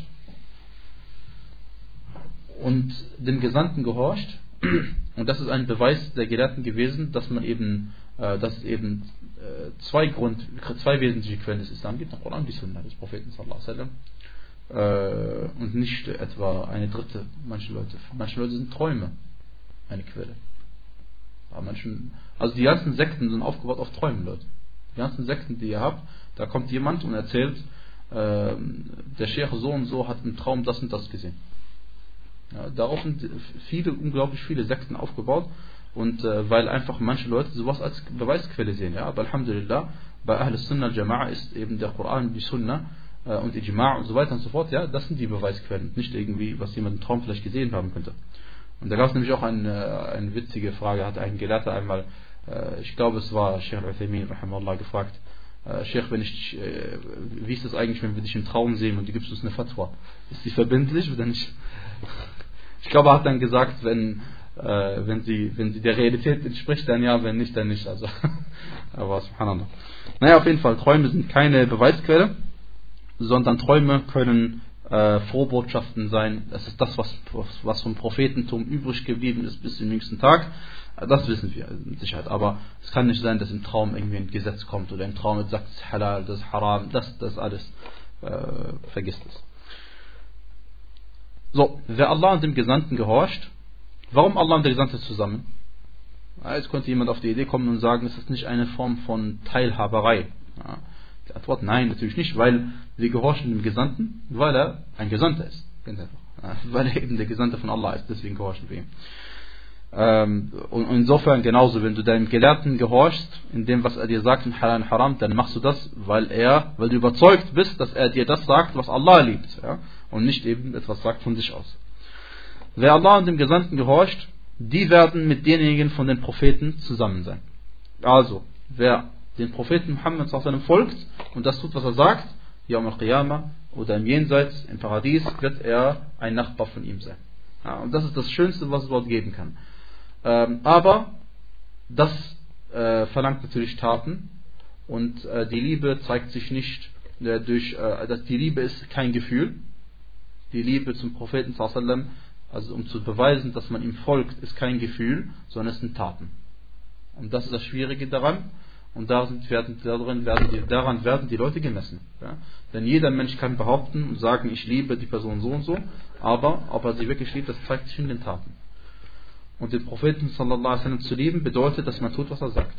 [SPEAKER 1] Und dem Gesandten gehorcht, und das ist ein Beweis der Gelehrten gewesen, dass man eben, äh, dass es eben äh, zwei Grund, zwei wesentliche Quellen des Islam gibt, der Koran und die Sunna des Propheten sallallahu alaihi wasallam, äh, und nicht etwa eine dritte. Manche Leute, manche Leute sind Träume eine Quelle. Aber manchen, also die ganzen Sekten sind aufgebaut auf Träumen, Leute. Die ganzen Sekten, die ihr habt, da kommt jemand und erzählt, äh, der Sheikh so und so hat im Traum das und das gesehen. Ja, darauf sind viele, unglaublich viele Sekten aufgebaut, und äh, weil einfach manche Leute sowas als Beweisquelle sehen. Ja? Aber Alhamdulillah, bei Ahl Sunnah Jama'a ist eben der Koran, die Sunna äh, und Ijma' und so weiter und so fort. Ja? Das sind die Beweisquellen, nicht irgendwie, was jemand im Traum vielleicht gesehen haben könnte. Und da gab es nämlich auch eine, eine witzige Frage, hat ein Gelehrter einmal, äh, ich glaube es war Sheikh Al-Uthaymin rahimahullah, gefragt, äh, Sheikh, wenn ich, äh, wie ist das eigentlich, wenn wir dich im Traum sehen und du gibst uns eine Fatwa? Ist die verbindlich oder nicht? Ich glaube, er hat dann gesagt, wenn, äh, wenn sie, wenn sie der Realität entspricht, dann ja, wenn nicht, dann nicht. Also, aber subhanallah. Naja, auf jeden Fall, Träume sind keine Beweisquelle, sondern Träume können äh, Vorbotschaften sein. Das ist das, was, was vom Prophetentum übrig geblieben ist bis zum jüngsten Tag. Das wissen wir mit Sicherheit. Aber es kann nicht sein, dass im Traum irgendwie ein Gesetz kommt oder im Traum sagt, es ist halal, das ist haram, das, das alles, äh, vergisst es. So, wer Allah und dem Gesandten gehorcht, warum Allah und der Gesandte zusammen? Jetzt könnte jemand auf die Idee kommen und sagen, es ist nicht eine Form von Teilhaberei. Ja. Die Antwort, nein, natürlich nicht, weil wir gehorchen dem Gesandten, weil er ein Gesandter ist. Ganz einfach. Ja, weil er eben der Gesandte von Allah ist, deswegen gehorchen wir ihm. Ähm, und insofern genauso, wenn du deinem Gelehrten gehorchst, in dem, was er dir sagt, in Halal und Haram, dann machst du das, weil er, weil du überzeugt bist, dass er dir das sagt, was Allah liebt, ja, und nicht eben etwas sagt von sich aus. Wer Allah und dem Gesandten gehorcht, die werden mit denjenigen von den Propheten zusammen sein. Also, wer den Propheten Muhammad sallallahu alaihi wasallam folgt und das tut, was er sagt, Yawm al-Qiyamah oder im Jenseits, im Paradies, wird er ein Nachbar von ihm sein. Ja, und das ist das Schönste, was es dort geben kann. Ähm, aber das äh, verlangt natürlich Taten und äh, die Liebe zeigt sich nicht äh, durch, äh, dass die Liebe ist kein Gefühl. Die Liebe zum Propheten sallallahu alaihi wasallam, also um zu beweisen, dass man ihm folgt, ist kein Gefühl, sondern es sind Taten. Und das ist das Schwierige daran. Und darin werden, darin werden, die, daran werden die Leute gemessen. Ja? Denn jeder Mensch kann behaupten und sagen, ich liebe die Person so und so, aber ob er sie wirklich liebt, das zeigt sich in den Taten. Und den Propheten sallallahu alaihi wasallam zu lieben, bedeutet, dass man tut, was er sagt.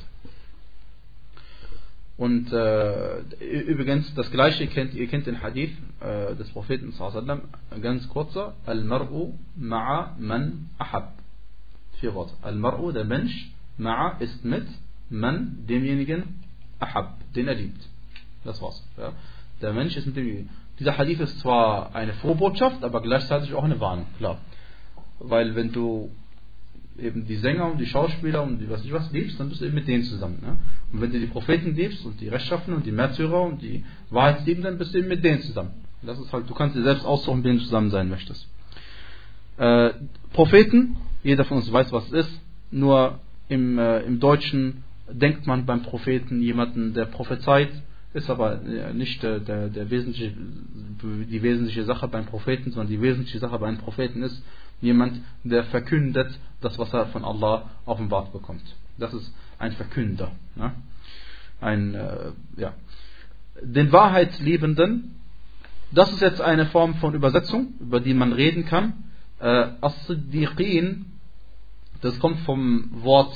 [SPEAKER 1] Und äh, übrigens, das gleiche kennt ihr kennt den Hadith äh, des Propheten sallallahu alaihi wasallam, ganz kurzer, Al-Mar'u ma'a man ahab. Vier Worte. Al-Mar'u, der Mensch, ma'a ist mit man, demjenigen, ahab, den er liebt. Das war's. Ja. Der Mensch ist mit demjenigen. Dieser Hadith ist zwar eine Vorbotschaft, aber gleichzeitig auch eine Warnung, klar. Weil wenn du eben die Sänger und die Schauspieler und die was ich was liebst, dann bist du eben mit denen zusammen. Ne? Und wenn du die Propheten liebst und die Rechtschaffenen und die Märtyrer und die Wahrheitsliebenden, dann bist du eben mit denen zusammen. Das ist halt, du kannst dir selbst aussuchen, mit denen du zusammen sein möchtest. Äh, Propheten, jeder von uns weiß, was es ist, nur im, äh, im Deutschen denkt man beim Propheten jemanden, der prophezeit, ist aber nicht der, der, der wesentliche, die wesentliche Sache beim Propheten, sondern die wesentliche Sache beim Propheten ist jemand, der verkündet das, was er von Allah offenbart bekommt. Das ist ein Verkünder. Ne? Ein, äh, ja. Den Wahrheitsliebenden, das ist jetzt eine Form von Übersetzung, über die man reden kann. Äh, As-Siddiqin, das kommt vom Wort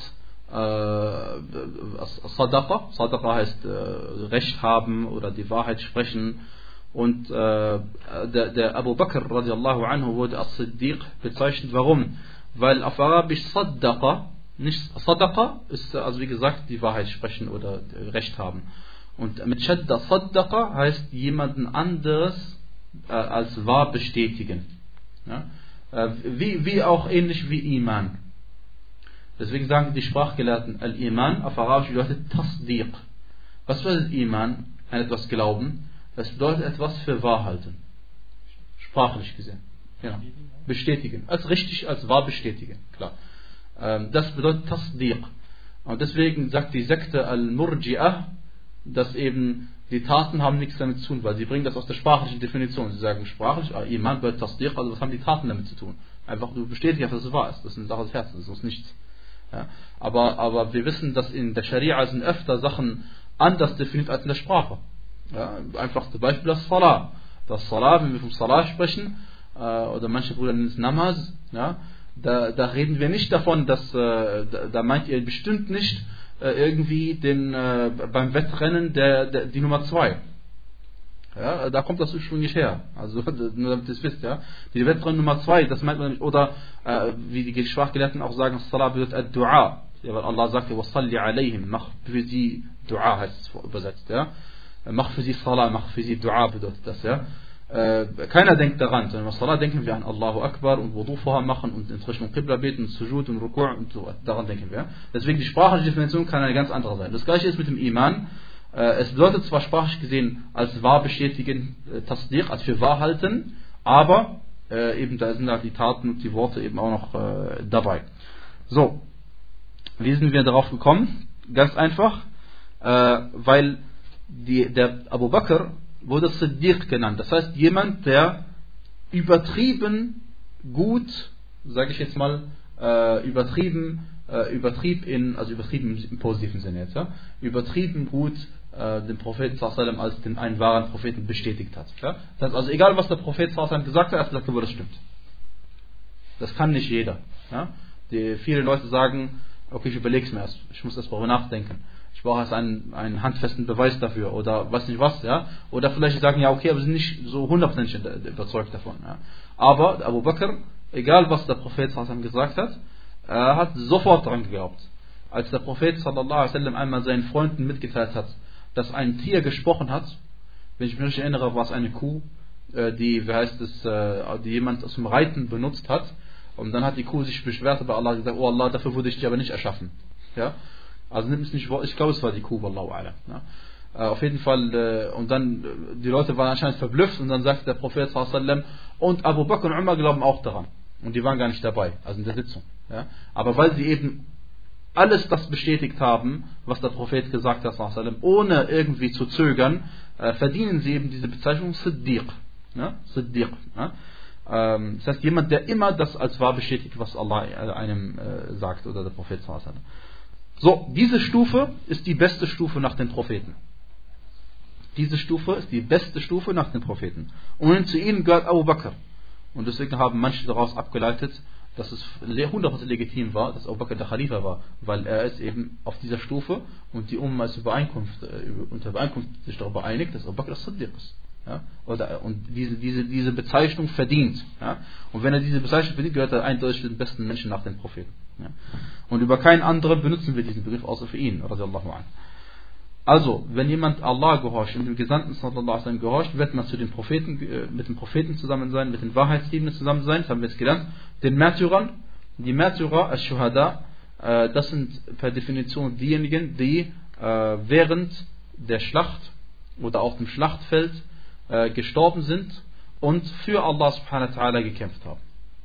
[SPEAKER 1] Sadaqa. Sadaqa heißt äh, Recht haben oder die Wahrheit sprechen. Und äh, der, der Abu Bakr radiallahu anhu wurde als Siddiq bezeichnet. Warum? Weil auf Arabisch Sadaqa, nicht Sadaqa, ist also wie gesagt die Wahrheit sprechen oder Recht haben. Und mit Shadda Sadaqa heißt jemanden anderes äh, als wahr bestätigen. Ja? Äh, wie, wie auch ähnlich wie Iman. Deswegen sagen die Sprachgelehrten, Al-Iman auf Arabisch bedeutet Tasdiq. Was bedeutet Iman? An etwas glauben. Das bedeutet etwas für wahr halten. Sprachlich gesehen. Genau. Bestätigen. Als richtig, als wahr bestätigen. Klar. Das bedeutet Tasdiq. Und deswegen sagt die Sekte Al-Murji'ah, dass eben die Taten haben nichts damit zu tun, weil sie bringen das aus der sprachlichen Definition. Sie sagen sprachlich, Iman bedeutet Tasdiq, also was haben die Taten damit zu tun? Einfach du bestätigst, dass es wahr ist. Das ist eine Sache des Herzens, das ist nichts. Ja, aber, aber wir wissen, dass in der Scharia sind öfter Sachen anders definiert als in der Sprache. Ja, einfach zum Beispiel das Salah. Das Salah, wenn wir vom Salah sprechen, äh, oder manche Brüder nennen es Namaz, ja, da, da reden wir nicht davon, dass, äh, da, da meint ihr bestimmt nicht äh, irgendwie den, äh, beim Wettrennen der, der, die Nummer zwei. Ja, da kommt das ursprünglich her. Also, nur damit ihr es wisst, ja. Die Wettrennen Nummer zwei, das meint man nicht, oder, äh, wie die Sprachgelehrten auch sagen, Salah bedeutet Ad-Du'a. Ja, weil Allah sagt, Wassalli alayhim, mach für sie Du'a, heißt es übersetzt, ja. Mach für sie Salah, mach für sie Du'a bedeutet das, ja. Äh, keiner denkt daran, sondern bei Salah denken wir an Allahu Akbar und Wudu vorher machen und in Richtung Qibla beten und Sujud und Ruku' und so, daran denken wir. Deswegen die sprachliche Definition kann eine ganz andere sein. Das gleiche ist mit dem Iman. Es bedeutet zwar sprachlich gesehen als wahr bestätigen, Tasdiq, als für wahr halten, aber äh, eben da sind halt die Taten und die Worte eben auch noch äh, dabei. So, wie sind wir darauf gekommen? Ganz einfach, äh, weil die, der Abu Bakr wurde Siddiq genannt. Das heißt, jemand, der übertrieben gut, sage ich jetzt mal, äh, übertrieben, äh, übertrieb in, also übertrieben im positiven Sinne jetzt, ja, übertrieben gut äh, den Propheten sallallahu alaihi wasallam als den einen wahren Propheten bestätigt hat. Ja? Das heißt also, egal was der Prophet sallallahu alaihi wasallam gesagt hat, er hat gesagt, aber das stimmt. Das kann nicht jeder. Ja? Die, viele Leute sagen, okay, ich überlege es mir erst, ich muss erst darüber nachdenken. Ich brauche erst einen, einen handfesten Beweis dafür oder weiß nicht was, ja. Oder vielleicht sagen, ja okay, aber sind nicht so hundertprozentig überzeugt davon. Ja? Aber Abu Bakr, egal was der Prophet sallallahu alaihi wasallam gesagt hat, er hat sofort daran geglaubt. Als der Prophet sallallahu alaihi wasallam einmal seinen Freunden mitgeteilt hat, dass ein Tier gesprochen hat, wenn ich mich nicht erinnere, war es eine Kuh, die, wie heißt es, die jemand zum Reiten benutzt hat, und dann hat die Kuh sich beschwert bei Allah und gesagt, oh Allah, dafür wurde ich dich aber nicht erschaffen. Ja? Also nimm es nicht, ich glaube es war die Kuh, wallahu a'lam. Ja? Äh, auf jeden Fall, äh, und dann, die Leute waren anscheinend verblüfft, und dann sagte der Prophet sallallahu alaihi wasallam, und Abu Bakr und Umar glauben auch daran. Und die waren gar nicht dabei, also in der Sitzung. Ja? Aber weil sie eben alles das bestätigt haben, was der Prophet gesagt hat, sallallahu alaihi wasallam, ohne irgendwie zu zögern, äh, verdienen sie eben diese Bezeichnung Siddiq. Ja? Siddiq. Ja? Ähm, das heißt, jemand, der immer das als wahr bestätigt, was Allah einem äh, sagt, oder der Prophet sallallahu alaihi wasallam. So, diese Stufe ist die beste Stufe nach den Propheten. Diese Stufe ist die beste Stufe nach den Propheten. Und zu ihnen gehört Abu Bakr. Und deswegen haben manche daraus abgeleitet, dass es hundert Prozent legitim war, dass Abu Bakr der Khalifa war, weil er ist eben auf dieser Stufe und die Umma ist Übereinkunft, äh, unter Übereinkunft sich darüber einig, dass Abu Bakr das Siddiq ist. Ja? Oder, und diese, diese, diese Bezeichnung verdient. Ja? Und wenn er diese Bezeichnung verdient, gehört er eindeutig zu den besten Menschen nach den Propheten. Ja? Und über keinen anderen benutzen wir diesen Begriff außer für ihn. Radiallahu anhu. Also, wenn jemand Allah gehorcht und dem Gesandten sallallahu alaihi wasallam gehorcht, wird man zu den Propheten, äh, mit den Propheten zusammen sein, mit den Wahrheitsliebenden zusammen sein, das haben wir jetzt gelernt, den Märtyrern, die Märtyrer als Shuhada, äh, das sind per Definition diejenigen, die äh, während der Schlacht oder auf dem Schlachtfeld äh, gestorben sind und für Allah subhanahu wa ta'ala gekämpft haben.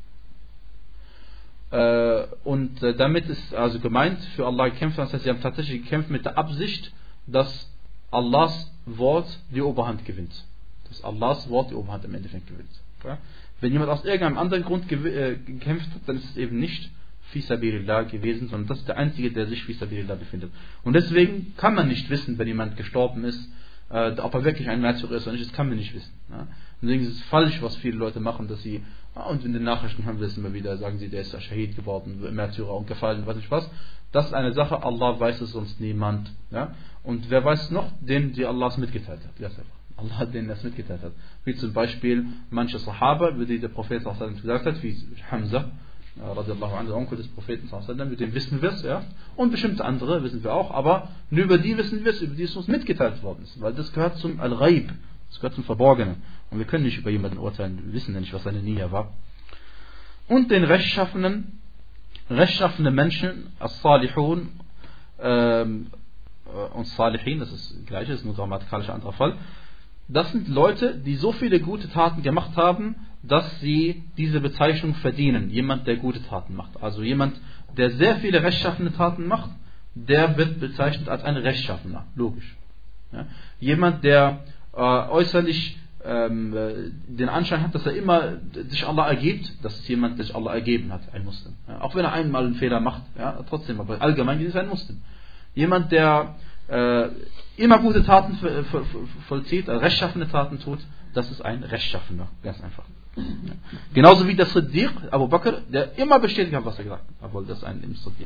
[SPEAKER 1] Äh, und äh, damit ist also gemeint, für Allah gekämpft haben, das heißt, sie haben tatsächlich gekämpft mit der Absicht, dass Allahs Wort die Oberhand gewinnt. Dass Allahs Wort die Oberhand im Endeffekt gewinnt. Ja? Wenn jemand aus irgendeinem anderen Grund gekämpft hat, dann ist es eben nicht fi sabilillah gewesen, sondern das ist der Einzige, der sich fi sabilillah befindet. Und deswegen kann man nicht wissen, wenn jemand gestorben ist, äh, ob er wirklich ein Märtyrer ist oder nicht, das kann man nicht wissen. Ja? Und deswegen ist es falsch, was viele Leute machen, dass sie, und in den Nachrichten haben wir es immer wieder, sagen sie, der ist Shahid geworden, Märtyrer und gefallen, weiß nicht was. Das ist eine Sache, Allah weiß es sonst niemand. Ja? Und wer weiß es noch? Den, die Allah es mitgeteilt hat. Ganz einfach. Allah hat denen das mitgeteilt hat. Wie zum Beispiel manche Sahaba, wie der Prophet sallallahu alaihi wasallam gesagt hat, wie Hamza, radiallahu anhu, der Onkel des Propheten sallallahu alaihi wasallam, mit dem wissen wir es, ja. Und bestimmte andere wissen wir auch, aber nur über die wissen wir es, über die es uns mitgeteilt worden ist. Weil das gehört zum Al-Ghaib, das gehört zum Verborgenen. Und wir können nicht über jemanden urteilen, wir wissen ja nicht, was seine Nia war. Und den rechtschaffenen, rechtschaffene Menschen, As-Salihun, ähm, und Salihin, das ist das gleiche, das ist nur grammatikalischer anderer Fall. Das sind Leute, die so viele gute Taten gemacht haben, dass sie diese Bezeichnung verdienen. Jemand, der gute Taten macht. Also jemand, der sehr viele rechtschaffene Taten macht, der wird bezeichnet als ein Rechtschaffener. Logisch. Ja? Jemand, der äh, äußerlich ähm, den Anschein hat, dass er immer sich Allah ergibt, das ist jemand, der sich Allah ergeben hat, ein Muslim. Ja? Auch wenn er einmal einen Fehler macht, ja, trotzdem, aber allgemein ist er ein Muslim. Jemand, der äh, immer gute Taten vollzieht, also rechtschaffene Taten tut, das ist ein Rechtschaffener, ganz einfach. Ja. Genauso wie der Siddiq, Abu Bakr, der immer bestätigt hat, was er gesagt hat, obwohl das ein Siddiq.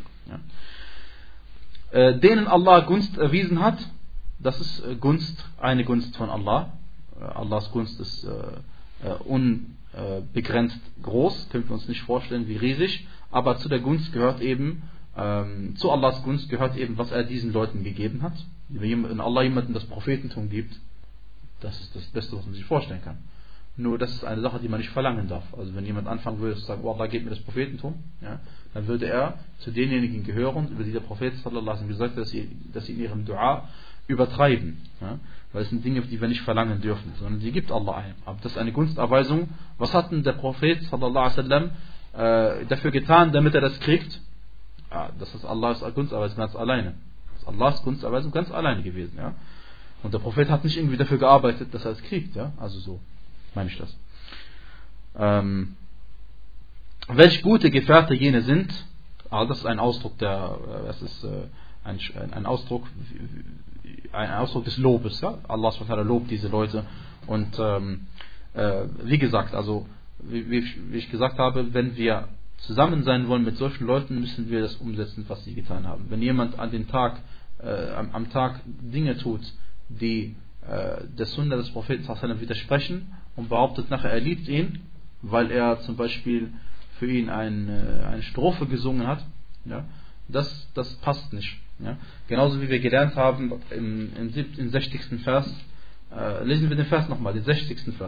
[SPEAKER 1] Ja. Äh, denen Allah Gunst erwiesen hat, das ist Gunst, eine Gunst von Allah. Äh, Allahs Gunst ist äh, unbegrenzt groß, können wir uns nicht vorstellen, wie riesig, aber zu der Gunst gehört eben, Ähm, zu Allahs Gunst gehört eben, was er diesen Leuten gegeben hat. Wenn Allah jemandem das Prophetentum gibt, das ist das Beste, was man sich vorstellen kann. Nur das ist eine Sache, die man nicht verlangen darf. Also wenn jemand anfangen würde zu sagen, oh Allah, gib mir das Prophetentum, ja, dann würde er zu denjenigen gehören, über die der Prophet sallallahu alaihi wasallam gesagt hat, dass sie, dass sie in ihrem Dua übertreiben. Ja? Weil es sind Dinge, die wir nicht verlangen dürfen, sondern die gibt Allah einem. Aber das ist eine Gunsterweisung. Was hat denn der Prophet sallallahu alaihi wasallam äh, dafür getan, damit er das kriegt? Ja, das ist Allahs Gunsterweisung ganz alleine. Das ist Allahs Gunsterweisung ganz alleine gewesen. Ja? Und der Prophet hat nicht irgendwie dafür gearbeitet, dass er es kriegt. Ja? Also so meine ich das. Ähm, welch gute Gefährte jene sind, ah, das ist ein Ausdruck der, das ist äh, ein, ein Ausdruck, ein Ausdruck des Lobes. Ja? Allah subhanahu wa ta'ala lobt diese Leute. Und ähm, äh, wie gesagt, also wie, wie ich gesagt habe, wenn wir zusammen sein wollen mit solchen Leuten, müssen wir das umsetzen, was sie getan haben. Wenn jemand an den Tag, äh, am, am Tag Dinge tut, die äh, der Sunna des Propheten sallallahu alaihi wasallam widersprechen und behauptet nachher, er liebt ihn, weil er zum Beispiel für ihn ein, äh, eine Strophe gesungen hat, ja, das, das passt nicht. Ja. Genauso wie wir gelernt haben im, im, im sechzigsten Vers, äh, lesen wir den Vers nochmal, den sechzigsten Vers.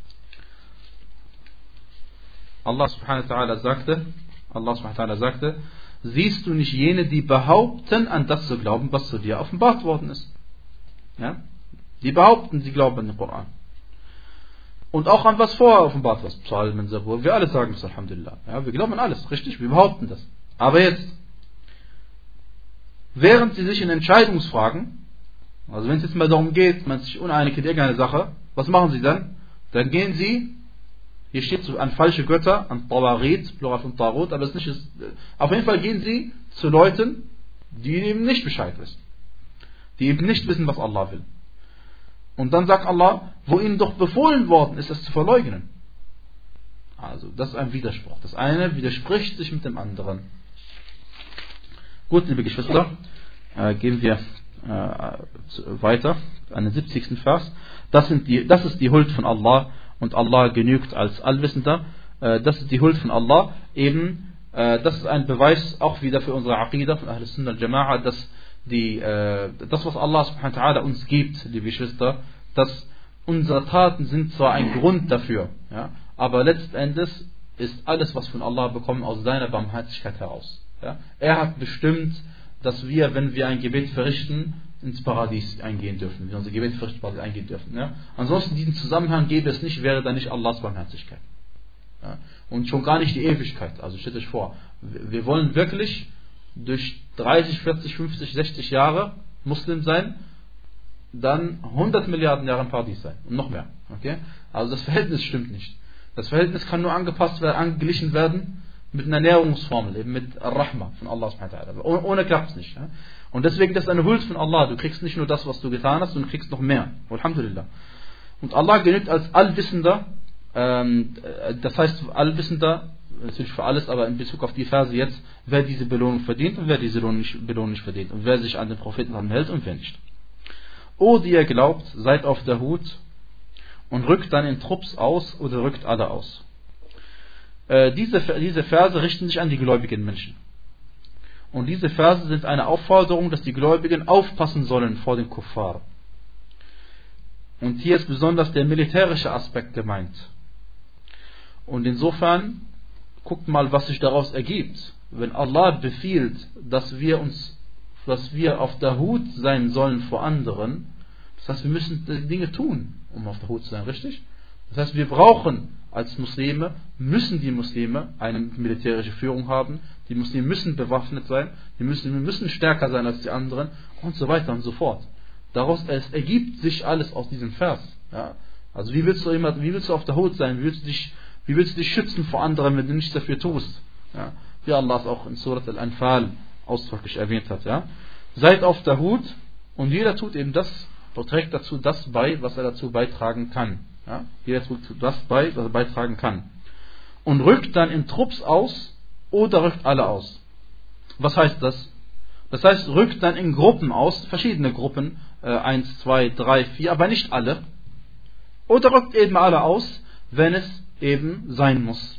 [SPEAKER 1] Allah subhanahu wa ta'ala sagte, Allah subhanahu wa ta'ala sagte, siehst du nicht jene, die behaupten, an das zu glauben, was zu dir offenbart worden ist? Ja? Die behaupten, sie glauben an den Koran. Und auch an was vorher offenbart war, Psalmen, Zabur. Wir alle sagen das, Alhamdulillah. Ja, wir glauben an alles, richtig? Wir behaupten das. Aber jetzt, während sie sich in Entscheidungsfragen, also wenn es jetzt mal darum geht, man ist sich uneinig in irgendeine Sache, was machen sie dann? Dann gehen sie, hier steht so an falsche Götter, an Tawarit, Plural von Tarut, aber es ist nicht, auf jeden Fall gehen sie zu Leuten, die eben nicht Bescheid wissen. Die eben nicht wissen, was Allah will. Und dann sagt Allah, wo ihnen doch befohlen worden ist, es zu verleugnen. Also, das ist ein Widerspruch. Das eine widerspricht sich mit dem anderen. Gut, liebe Geschwister, äh, gehen wir äh, weiter an den siebzigsten Vers. Das, sind die, das ist die Huld von Allah und Allah genügt als Allwissender. Äh, das ist die Huld von Allah. Eben, äh, das ist ein Beweis auch wieder für unsere Aqidah von Ahl Sunnah al-Jama'a, dass die, äh, das, was Allah subhanahu wa ta'ala uns gibt, liebe Geschwister, dass unsere Taten sind zwar ein Grund dafür, ja, aber letztendlich ist alles, was von Allah bekommen, aus seiner Barmherzigkeit heraus. Ja. Er hat bestimmt, dass wir, wenn wir ein Gebet verrichten, ins Paradies eingehen dürfen, wir unser Gebet verrichten, Paradies eingehen dürfen. Ja. Ansonsten diesen Zusammenhang gäbe es nicht, wäre da nicht Allahs Barmherzigkeit. Ja. Und schon gar nicht die Ewigkeit. Also stellt euch vor, wir wollen wirklich durch dreißig, vierzig, fünfzig, sechzig Jahre Muslim sein, dann hundert Milliarden Jahre im Paradies sein und noch mehr. Okay? Also das Verhältnis stimmt nicht. Das Verhältnis kann nur angepasst werden, angeglichen werden mit einer Ernährungsformel, eben mit Ar-Rahma von Allah subhanahu wa ta'ala. Ohne, ohne klappt es nicht. Ja? Und deswegen, das ist eine Huld von Allah. Du kriegst nicht nur das, was du getan hast, sondern du kriegst noch mehr. Alhamdulillah. Und Allah genügt als Allwissender, ähm, das heißt Allwissender, natürlich für alles, aber in Bezug auf die Verse jetzt, wer diese Belohnung verdient und wer diese Belohnung nicht, Belohnung nicht verdient und wer sich an den Propheten hält und wer nicht. O, die ihr glaubt, seid auf der Hut und rückt dann in Trupps aus oder rückt alle aus. Äh, diese, diese Verse richten sich an die gläubigen Menschen. Und diese Verse sind eine Aufforderung, dass die Gläubigen aufpassen sollen vor den Kuffar. Und hier ist besonders der militärische Aspekt gemeint. Und insofern, guckt mal, was sich daraus ergibt. Wenn Allah befiehlt, dass wir uns, dass wir auf der Hut sein sollen vor anderen, das heißt, wir müssen Dinge tun, um auf der Hut zu sein, richtig? Das heißt, wir brauchen als Muslime, müssen die Muslime eine militärische Führung haben, die Muslime müssen bewaffnet sein, die Muslime müssen stärker sein als die anderen und so weiter und so fort. Daraus es ergibt sich alles aus diesem Vers. Ja? Also wie willst du immer, wie willst du auf der Hut sein? Wie willst du dich Wie willst du dich schützen vor anderen, wenn du nichts dafür tust? Ja, wie Allah es auch in Surat Al-Anfal ausdrücklich erwähnt hat. Ja. Seid auf der Hut und jeder tut eben das, trägt dazu das bei, was er dazu beitragen kann. Ja. Jeder tut das bei, was er beitragen kann. Und rückt dann in Trupps aus oder rückt alle aus. Was heißt das? Das heißt, rückt dann in Gruppen aus, verschiedene Gruppen, äh, eins, zwei, drei, vier, aber nicht alle. Oder rückt eben alle aus, wenn es eben sein muss.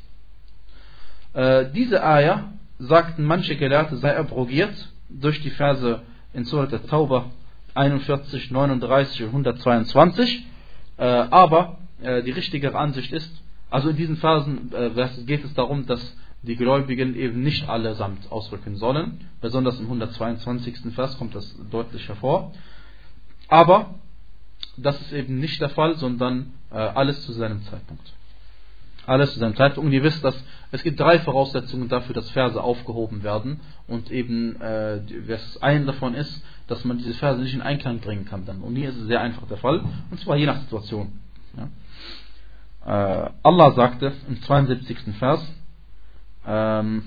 [SPEAKER 1] Äh, diese Ayah, sagten manche Gelehrte, sei abrogiert durch die Verse in Surat At-Tawbah einundvierzig, neununddreißig und hundertzweiundzwanzig. Äh, aber äh, die richtigere Ansicht ist, also in diesen Versen äh, geht es darum, dass die Gläubigen eben nicht allesamt ausrücken sollen. Besonders im hundertzweiundzwanzigsten Vers kommt das deutlich hervor. Aber das ist eben nicht der Fall, sondern äh, alles zu seinem Zeitpunkt. Alles zu seinem Zeitpunkt. Und ihr wisst, dass es gibt drei Voraussetzungen dafür, dass Verse aufgehoben werden. Und eben äh, das eine davon ist, dass man diese Verse nicht in Einklang bringen kann. Dann. Und hier ist es sehr einfach der Fall. Und zwar je nach Situation. Ja. Äh, Allah sagte im zweiundsiebzigsten Vers, ähm,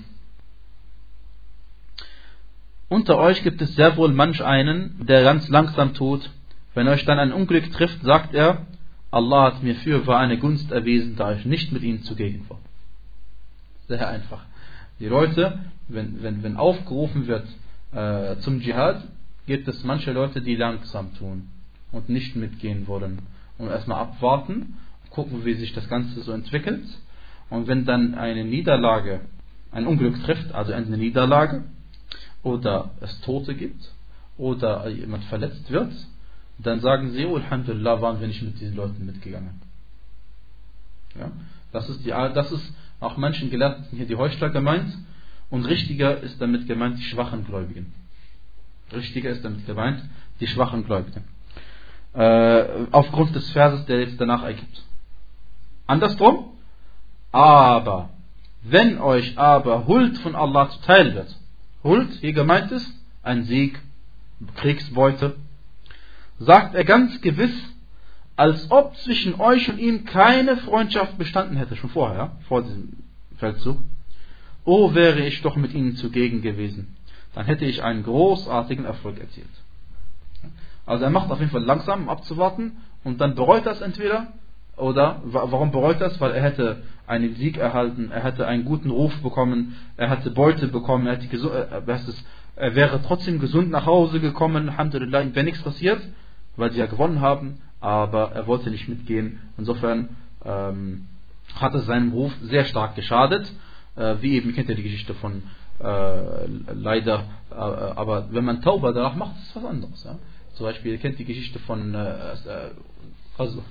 [SPEAKER 1] unter euch gibt es sehr wohl manch einen, der ganz langsam tut. Wenn euch dann ein Unglück trifft, sagt er, Allah hat mir fürwahr eine Gunst erwiesen, da ich nicht mit ihnen zugegen war. Sehr einfach. Die Leute, wenn, wenn, wenn aufgerufen wird äh, zum Dschihad, gibt es manche Leute, die langsam tun und nicht mitgehen wollen. Und erstmal abwarten, gucken, wie sich das Ganze so entwickelt. Und wenn dann eine Niederlage, ein Unglück trifft, also eine Niederlage, oder es Tote gibt, oder jemand verletzt wird, dann sagen sie, oh, Alhamdulillah, waren wir nicht mit diesen Leuten mitgegangen. Ja, das ist die, das ist auch manchen Gelehrten hier die Heuchler gemeint, und richtiger ist damit gemeint die schwachen Gläubigen. Richtiger ist damit gemeint die schwachen Gläubigen. Äh, aufgrund des Verses, der jetzt danach ergibt. Andersrum, aber wenn euch aber Huld von Allah zuteil wird, Huld, hier gemeint ist, ein Sieg, Kriegsbeute, sagt er ganz gewiss, als ob zwischen euch und ihm keine Freundschaft bestanden hätte, schon vorher, ja, vor diesem Feldzug. Oh, wäre ich doch mit ihnen zugegen gewesen, dann hätte ich einen großartigen Erfolg erzielt. Also er macht auf jeden Fall langsam, um abzuwarten, und dann bereut er es entweder, oder warum bereut er es? Weil er hätte einen Sieg erhalten, er hätte einen guten Ruf bekommen, er hätte Beute bekommen, er, hätte äh, er wäre trotzdem gesund nach Hause gekommen, Alhamdulillah, ihm wäre nichts passiert, weil sie ja gewonnen haben, aber er wollte nicht mitgehen. Insofern ähm, hat es seinem Ruf sehr stark geschadet, äh, wie eben, ihr kennt ja die Geschichte von äh, leider, äh, aber wenn man Tauba danach macht, ist es was anderes. Ja? Zum Beispiel, ihr kennt die Geschichte von äh, äh, also,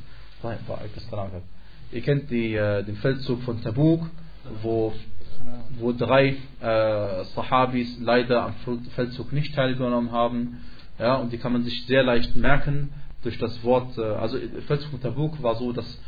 [SPEAKER 1] ihr kennt die, äh, den Feldzug von Tabuk, wo, wo drei äh, Sahabis leider am Feldzug nicht teilgenommen haben. Ja, und die kann man sich sehr leicht merken durch das Wort, äh, also der Feldzug von Tabuk war so, dass,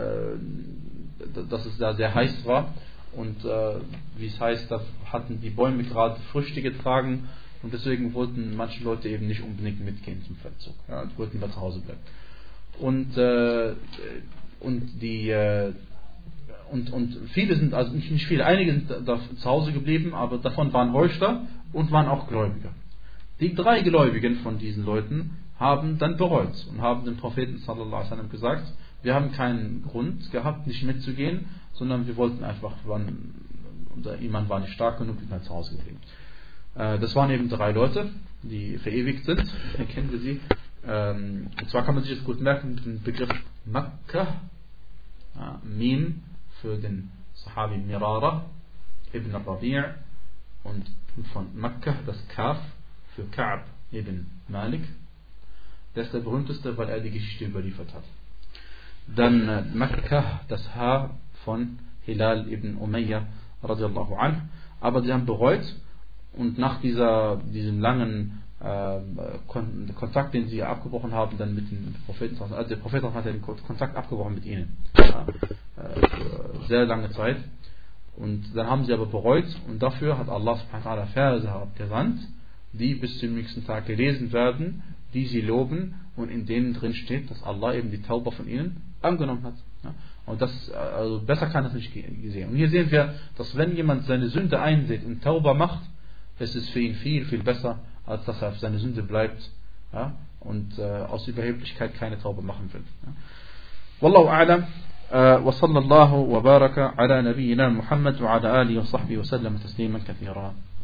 [SPEAKER 1] äh, dass es da sehr heiß war. Und äh, wie es heißt, da hatten die Bäume gerade Früchte getragen, und deswegen wollten manche Leute eben nicht unbedingt mitgehen zum Feldzug. Ja, die wollten da zu Hause bleiben. Und, äh, und, die, äh, und, und viele sind, also nicht, nicht viele, einige sind da zu Hause geblieben, aber davon waren Heuchler und waren auch Gläubige. Die drei Gläubigen von diesen Leuten haben dann bereut und haben dem Propheten sallallahu alaihi wasallam gesagt, wir haben keinen Grund gehabt, nicht mitzugehen, sondern wir wollten einfach, wann, unser Iman war nicht stark genug, wir sind halt zu Hause geblieben. Äh, das waren eben drei Leute, die verewigt sind, kennen wir sie. Ähm, und zwar kann man sich das gut merken mit dem Begriff Makkah, ja, Mim für den Sahabi Mirara ibn Rabi' und von Makkah das Kaf für Ka'b ibn Malik. Der ist der berühmteste, weil er die Geschichte überliefert hat. Dann äh, Makkah, das H von Hilal ibn Umayyah radiallahu anhu. Aber sie haben bereut, und nach dieser, diesem langen äh, Kontakt, den sie abgebrochen haben, dann mit dem Propheten, also der Prophet hat den Kontakt abgebrochen mit ihnen. Ja, äh, für sehr lange Zeit. Und dann haben sie aber bereut, und dafür hat Allah subhanahu wa ta'ala Verse abgesandt, die bis zum nächsten Tag gelesen werden, die sie loben, und in denen drin steht, dass Allah eben die Tauba von ihnen angenommen hat. Ja? Und das, also besser kann das nicht gesehen. Und hier sehen wir, dass wenn jemand seine Sünde einsieht und Tauba macht, ist es für ihn viel, viel besser, als dass er auf seine Sünde bleibt, ja? Und äh, aus Überheblichkeit keine Tauba machen will. Ja? Wallahu a'lam. وصلى الله وبارك على نبينا محمد وعلى آله وصحبه وسلم تسليما كثيرا.